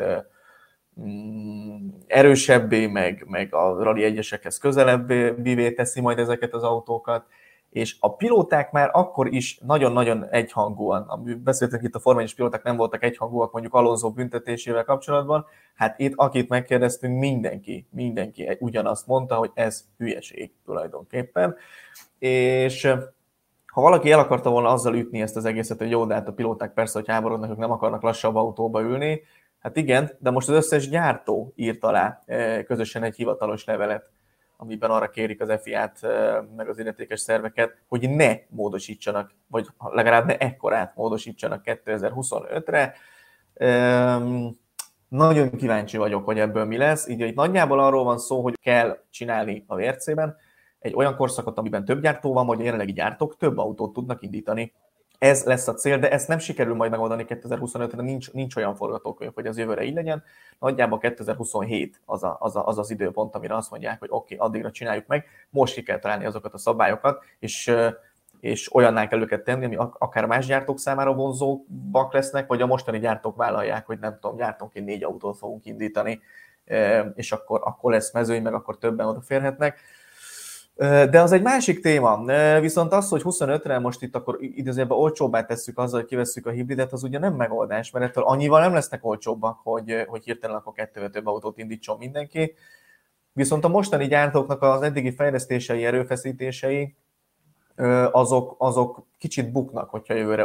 erősebbé, meg a Rally 1-esekhez közelebbé teszi majd ezeket az autókat, és a pilóták már akkor is nagyon-nagyon egyhangúan, beszéltünk itt a Forma 1-es pilóták nem voltak egyhangúak mondjuk Alonso büntetésével kapcsolatban, hát itt akit megkérdeztünk, mindenki ugyanazt mondta, hogy ez hülyeség tulajdonképpen, és ha valaki el akarta volna azzal ütni ezt az egészet, hogy jó, de hát a pilóták persze, hogy háborodnak, ők nem akarnak lassabb autóba ülni, hát igen, de most az összes gyártó írt alá közösen egy hivatalos levelet, amiben arra kérik az FIA-t, meg az illetékes szerveket, hogy ne módosítsanak, vagy legalább ne ekkorát módosítsanak 2025-re. Nagyon kíváncsi vagyok, hogy ebből mi lesz. Így itt nagyjából arról van szó, hogy kell csinálni a VRC-ben egy olyan korszakot, amiben több gyártó van, vagy a jelenlegi gyártók több autót tudnak indítani. Ez lesz a cél, de ezt nem sikerül majd megoldani 2025-re, nincs olyan forgatókönyv, hogy az jövőre így legyen. Nagyjából 2027 az időpont, amire azt mondják, hogy oké, addigra csináljuk meg, most ki kell találni azokat a szabályokat, és olyanná kell őket tenni, ami akár más gyártók számára vonzóbbak lesznek, vagy a mostani gyártók vállalják, hogy nem tudom, gyártónként 4 autót fogunk indítani, és akkor lesz mezőny, meg akkor többen odaférhetnek. De az egy másik téma. Viszont az, hogy 25-re most itt akkor időzében olcsóbbá tesszük azzal, hogy kivesszük a hibridet, az ugye nem megoldás, mert ettől annyival nem lesznek olcsóbbak, hogy hirtelen akkor 2 több autót indítson mindenki. Viszont a mostani gyártóknak az eddigi fejlesztései, erőfeszítései, azok kicsit buknak, hogyha jövőre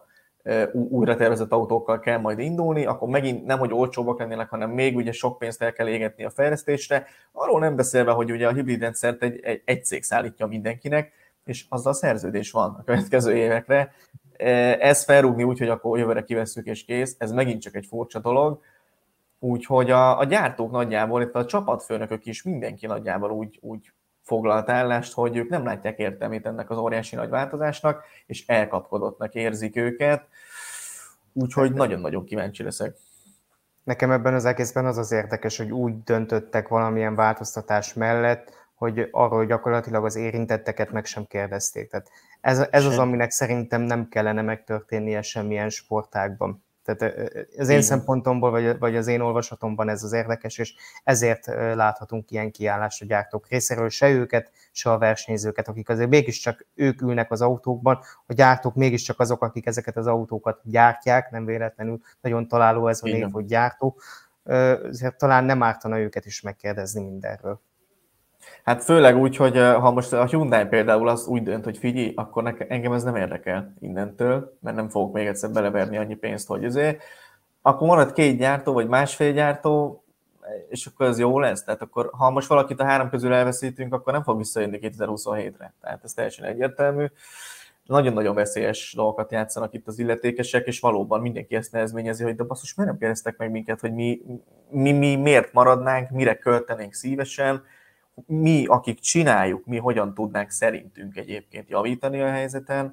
újra tervezett autókkal kell majd indulni, akkor megint nem, hogy olcsóbbak lennének, hanem még ugye sok pénzt el kell égetni a fejlesztésre. Arról nem beszélve, hogy ugye a hibrid rendszert egy cég szállítja mindenkinek, és azzal szerződés van a következő évekre. Ez felrúgni úgy, hogy akkor jövőre kivesszük és kész, ez megint csak egy furcsa dolog. Úgyhogy a gyártók nagyjából, itt a csapatfőnökök is, mindenki nagyjából úgy foglalt állást, hogy ők nem látják értelmét ennek az óriási nagy változásnak, és elkapkodottnak érzik őket, úgyhogy nagyon-nagyon kíváncsi leszek. Nekem ebben az egészben az érdekes, hogy úgy döntöttek valamilyen változtatás mellett, hogy arról gyakorlatilag az érintetteket meg sem kérdezték. Tehát ez az, aminek szerintem nem kellene megtörténnie semmilyen sportágban. Tehát az én szempontomból, vagy az én olvasatomban ez az érdekes, és ezért láthatunk ilyen kiállást a gyártók részéről, se őket, se a versenyzőket, akik azért mégiscsak ők ülnek az autókban, a gyártók mégiscsak azok, akik ezeket az autókat gyártják, nem véletlenül nagyon találó ez a név, hogy gyártó, ezért talán nem ártana őket is megkérdezni mindenről. Hát főleg úgy, hogy ha most a Hyundai például az úgy dönt, hogy figyelj, akkor engem ez nem érdekel innentől, mert nem fogok még egyszer beleverni annyi pénzt, hogy azért. Akkor marad 2 gyártó, vagy másfél gyártó, és akkor ez jó lesz. Tehát akkor, ha most valakit a 3 közül elveszítünk, akkor nem fog visszajönni 2027-re. Tehát ez teljesen egyértelmű. Nagyon-nagyon veszélyes dolgokat játszanak itt az illetékesek, és valóban mindenki ezt nehezményezi, hogy de basszus, miért nem kérdeztek meg minket, hogy mi miért maradnánk, mire költenénk szívesen, mi, akik csináljuk, mi hogyan tudnánk szerintünk egyébként javítani a helyzeten.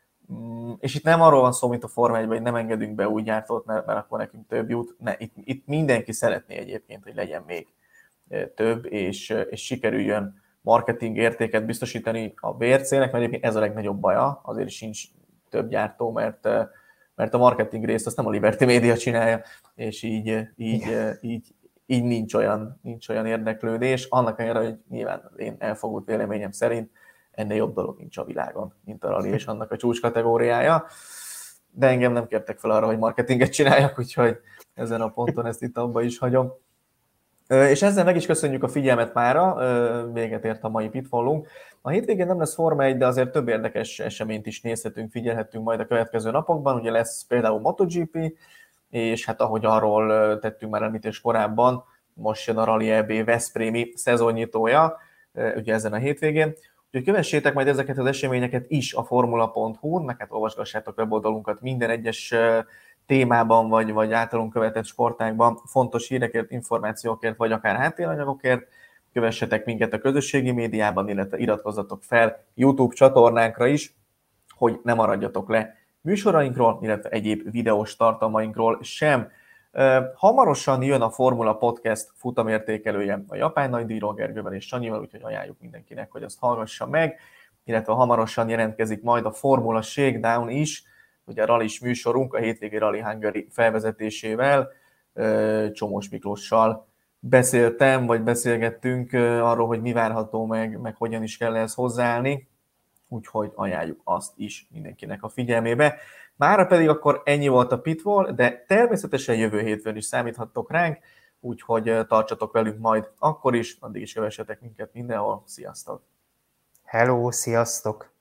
És itt nem arról van szó, mint a Forma 1-ben, hogy nem engedünk be új gyártót, mert akkor nekünk több jut. Ne, itt mindenki szeretné egyébként, hogy legyen még több, és sikerüljön marketing értéket biztosítani a BRC-nek, mert egyébként ez a legnagyobb baja, azért sincs több gyártó, mert a marketing részt azt nem a Liberty Media csinálja, és így nincs olyan érdeklődés. Annak ellenére, hogy nyilván én elfogult véleményem szerint ennél jobb dolog nincs a világon, mint a rally és annak a csúcs kategóriája. De engem nem kértek fel arra, hogy marketinget csináljak, úgyhogy ezen a ponton ezt itt abba is hagyom. És ezzel meg is köszönjük a figyelmet mára, véget ért a mai pitfallunk. A hétvégén nem lesz Forma 1, de azért több érdekes eseményt is nézhetünk, figyelhetünk majd a következő napokban. Ugye lesz például MotoGP, és hát ahogy arról tettünk már említést korábban, most jön a Rally EB Veszprémi szezonnyitója, ugye ezen a hétvégén. Úgyhogy kövessétek majd ezeket az eseményeket is a formula.hu-n, meg hát olvasgassátok weboldalunkat minden egyes témában, vagy általunk követett sportágban, fontos hírekért, információkért, vagy akár háttéranyagokért. Kövessetek minket a közösségi médiában, illetve iratkozzatok fel YouTube csatornánkra is, hogy ne maradjatok le műsorainkról, illetve egyéb videós tartalmainkról sem. Hamarosan jön a Formula Podcast futamértékelője a japán nagydíjról Gergővel és Sanyival, úgyhogy ajánljuk mindenkinek, hogy azt hallgassa meg, illetve hamarosan jelentkezik majd a Formula Shakedown is, ugye a rallis műsorunk a hétvégi Rally Hungary felvezetésével, Csomós Miklóssal beszélgettünk arról, hogy mi várható meg hogyan is kell ehhez hozzáállni, úgyhogy ajánljuk azt is mindenkinek a figyelmébe. Mára pedig akkor ennyi volt a Pitfall, de természetesen jövő hétfőn is számíthattok ránk, úgyhogy tartsatok velünk majd akkor is, addig is kövessetek minket mindenhol. Sziasztok! Hello, sziasztok!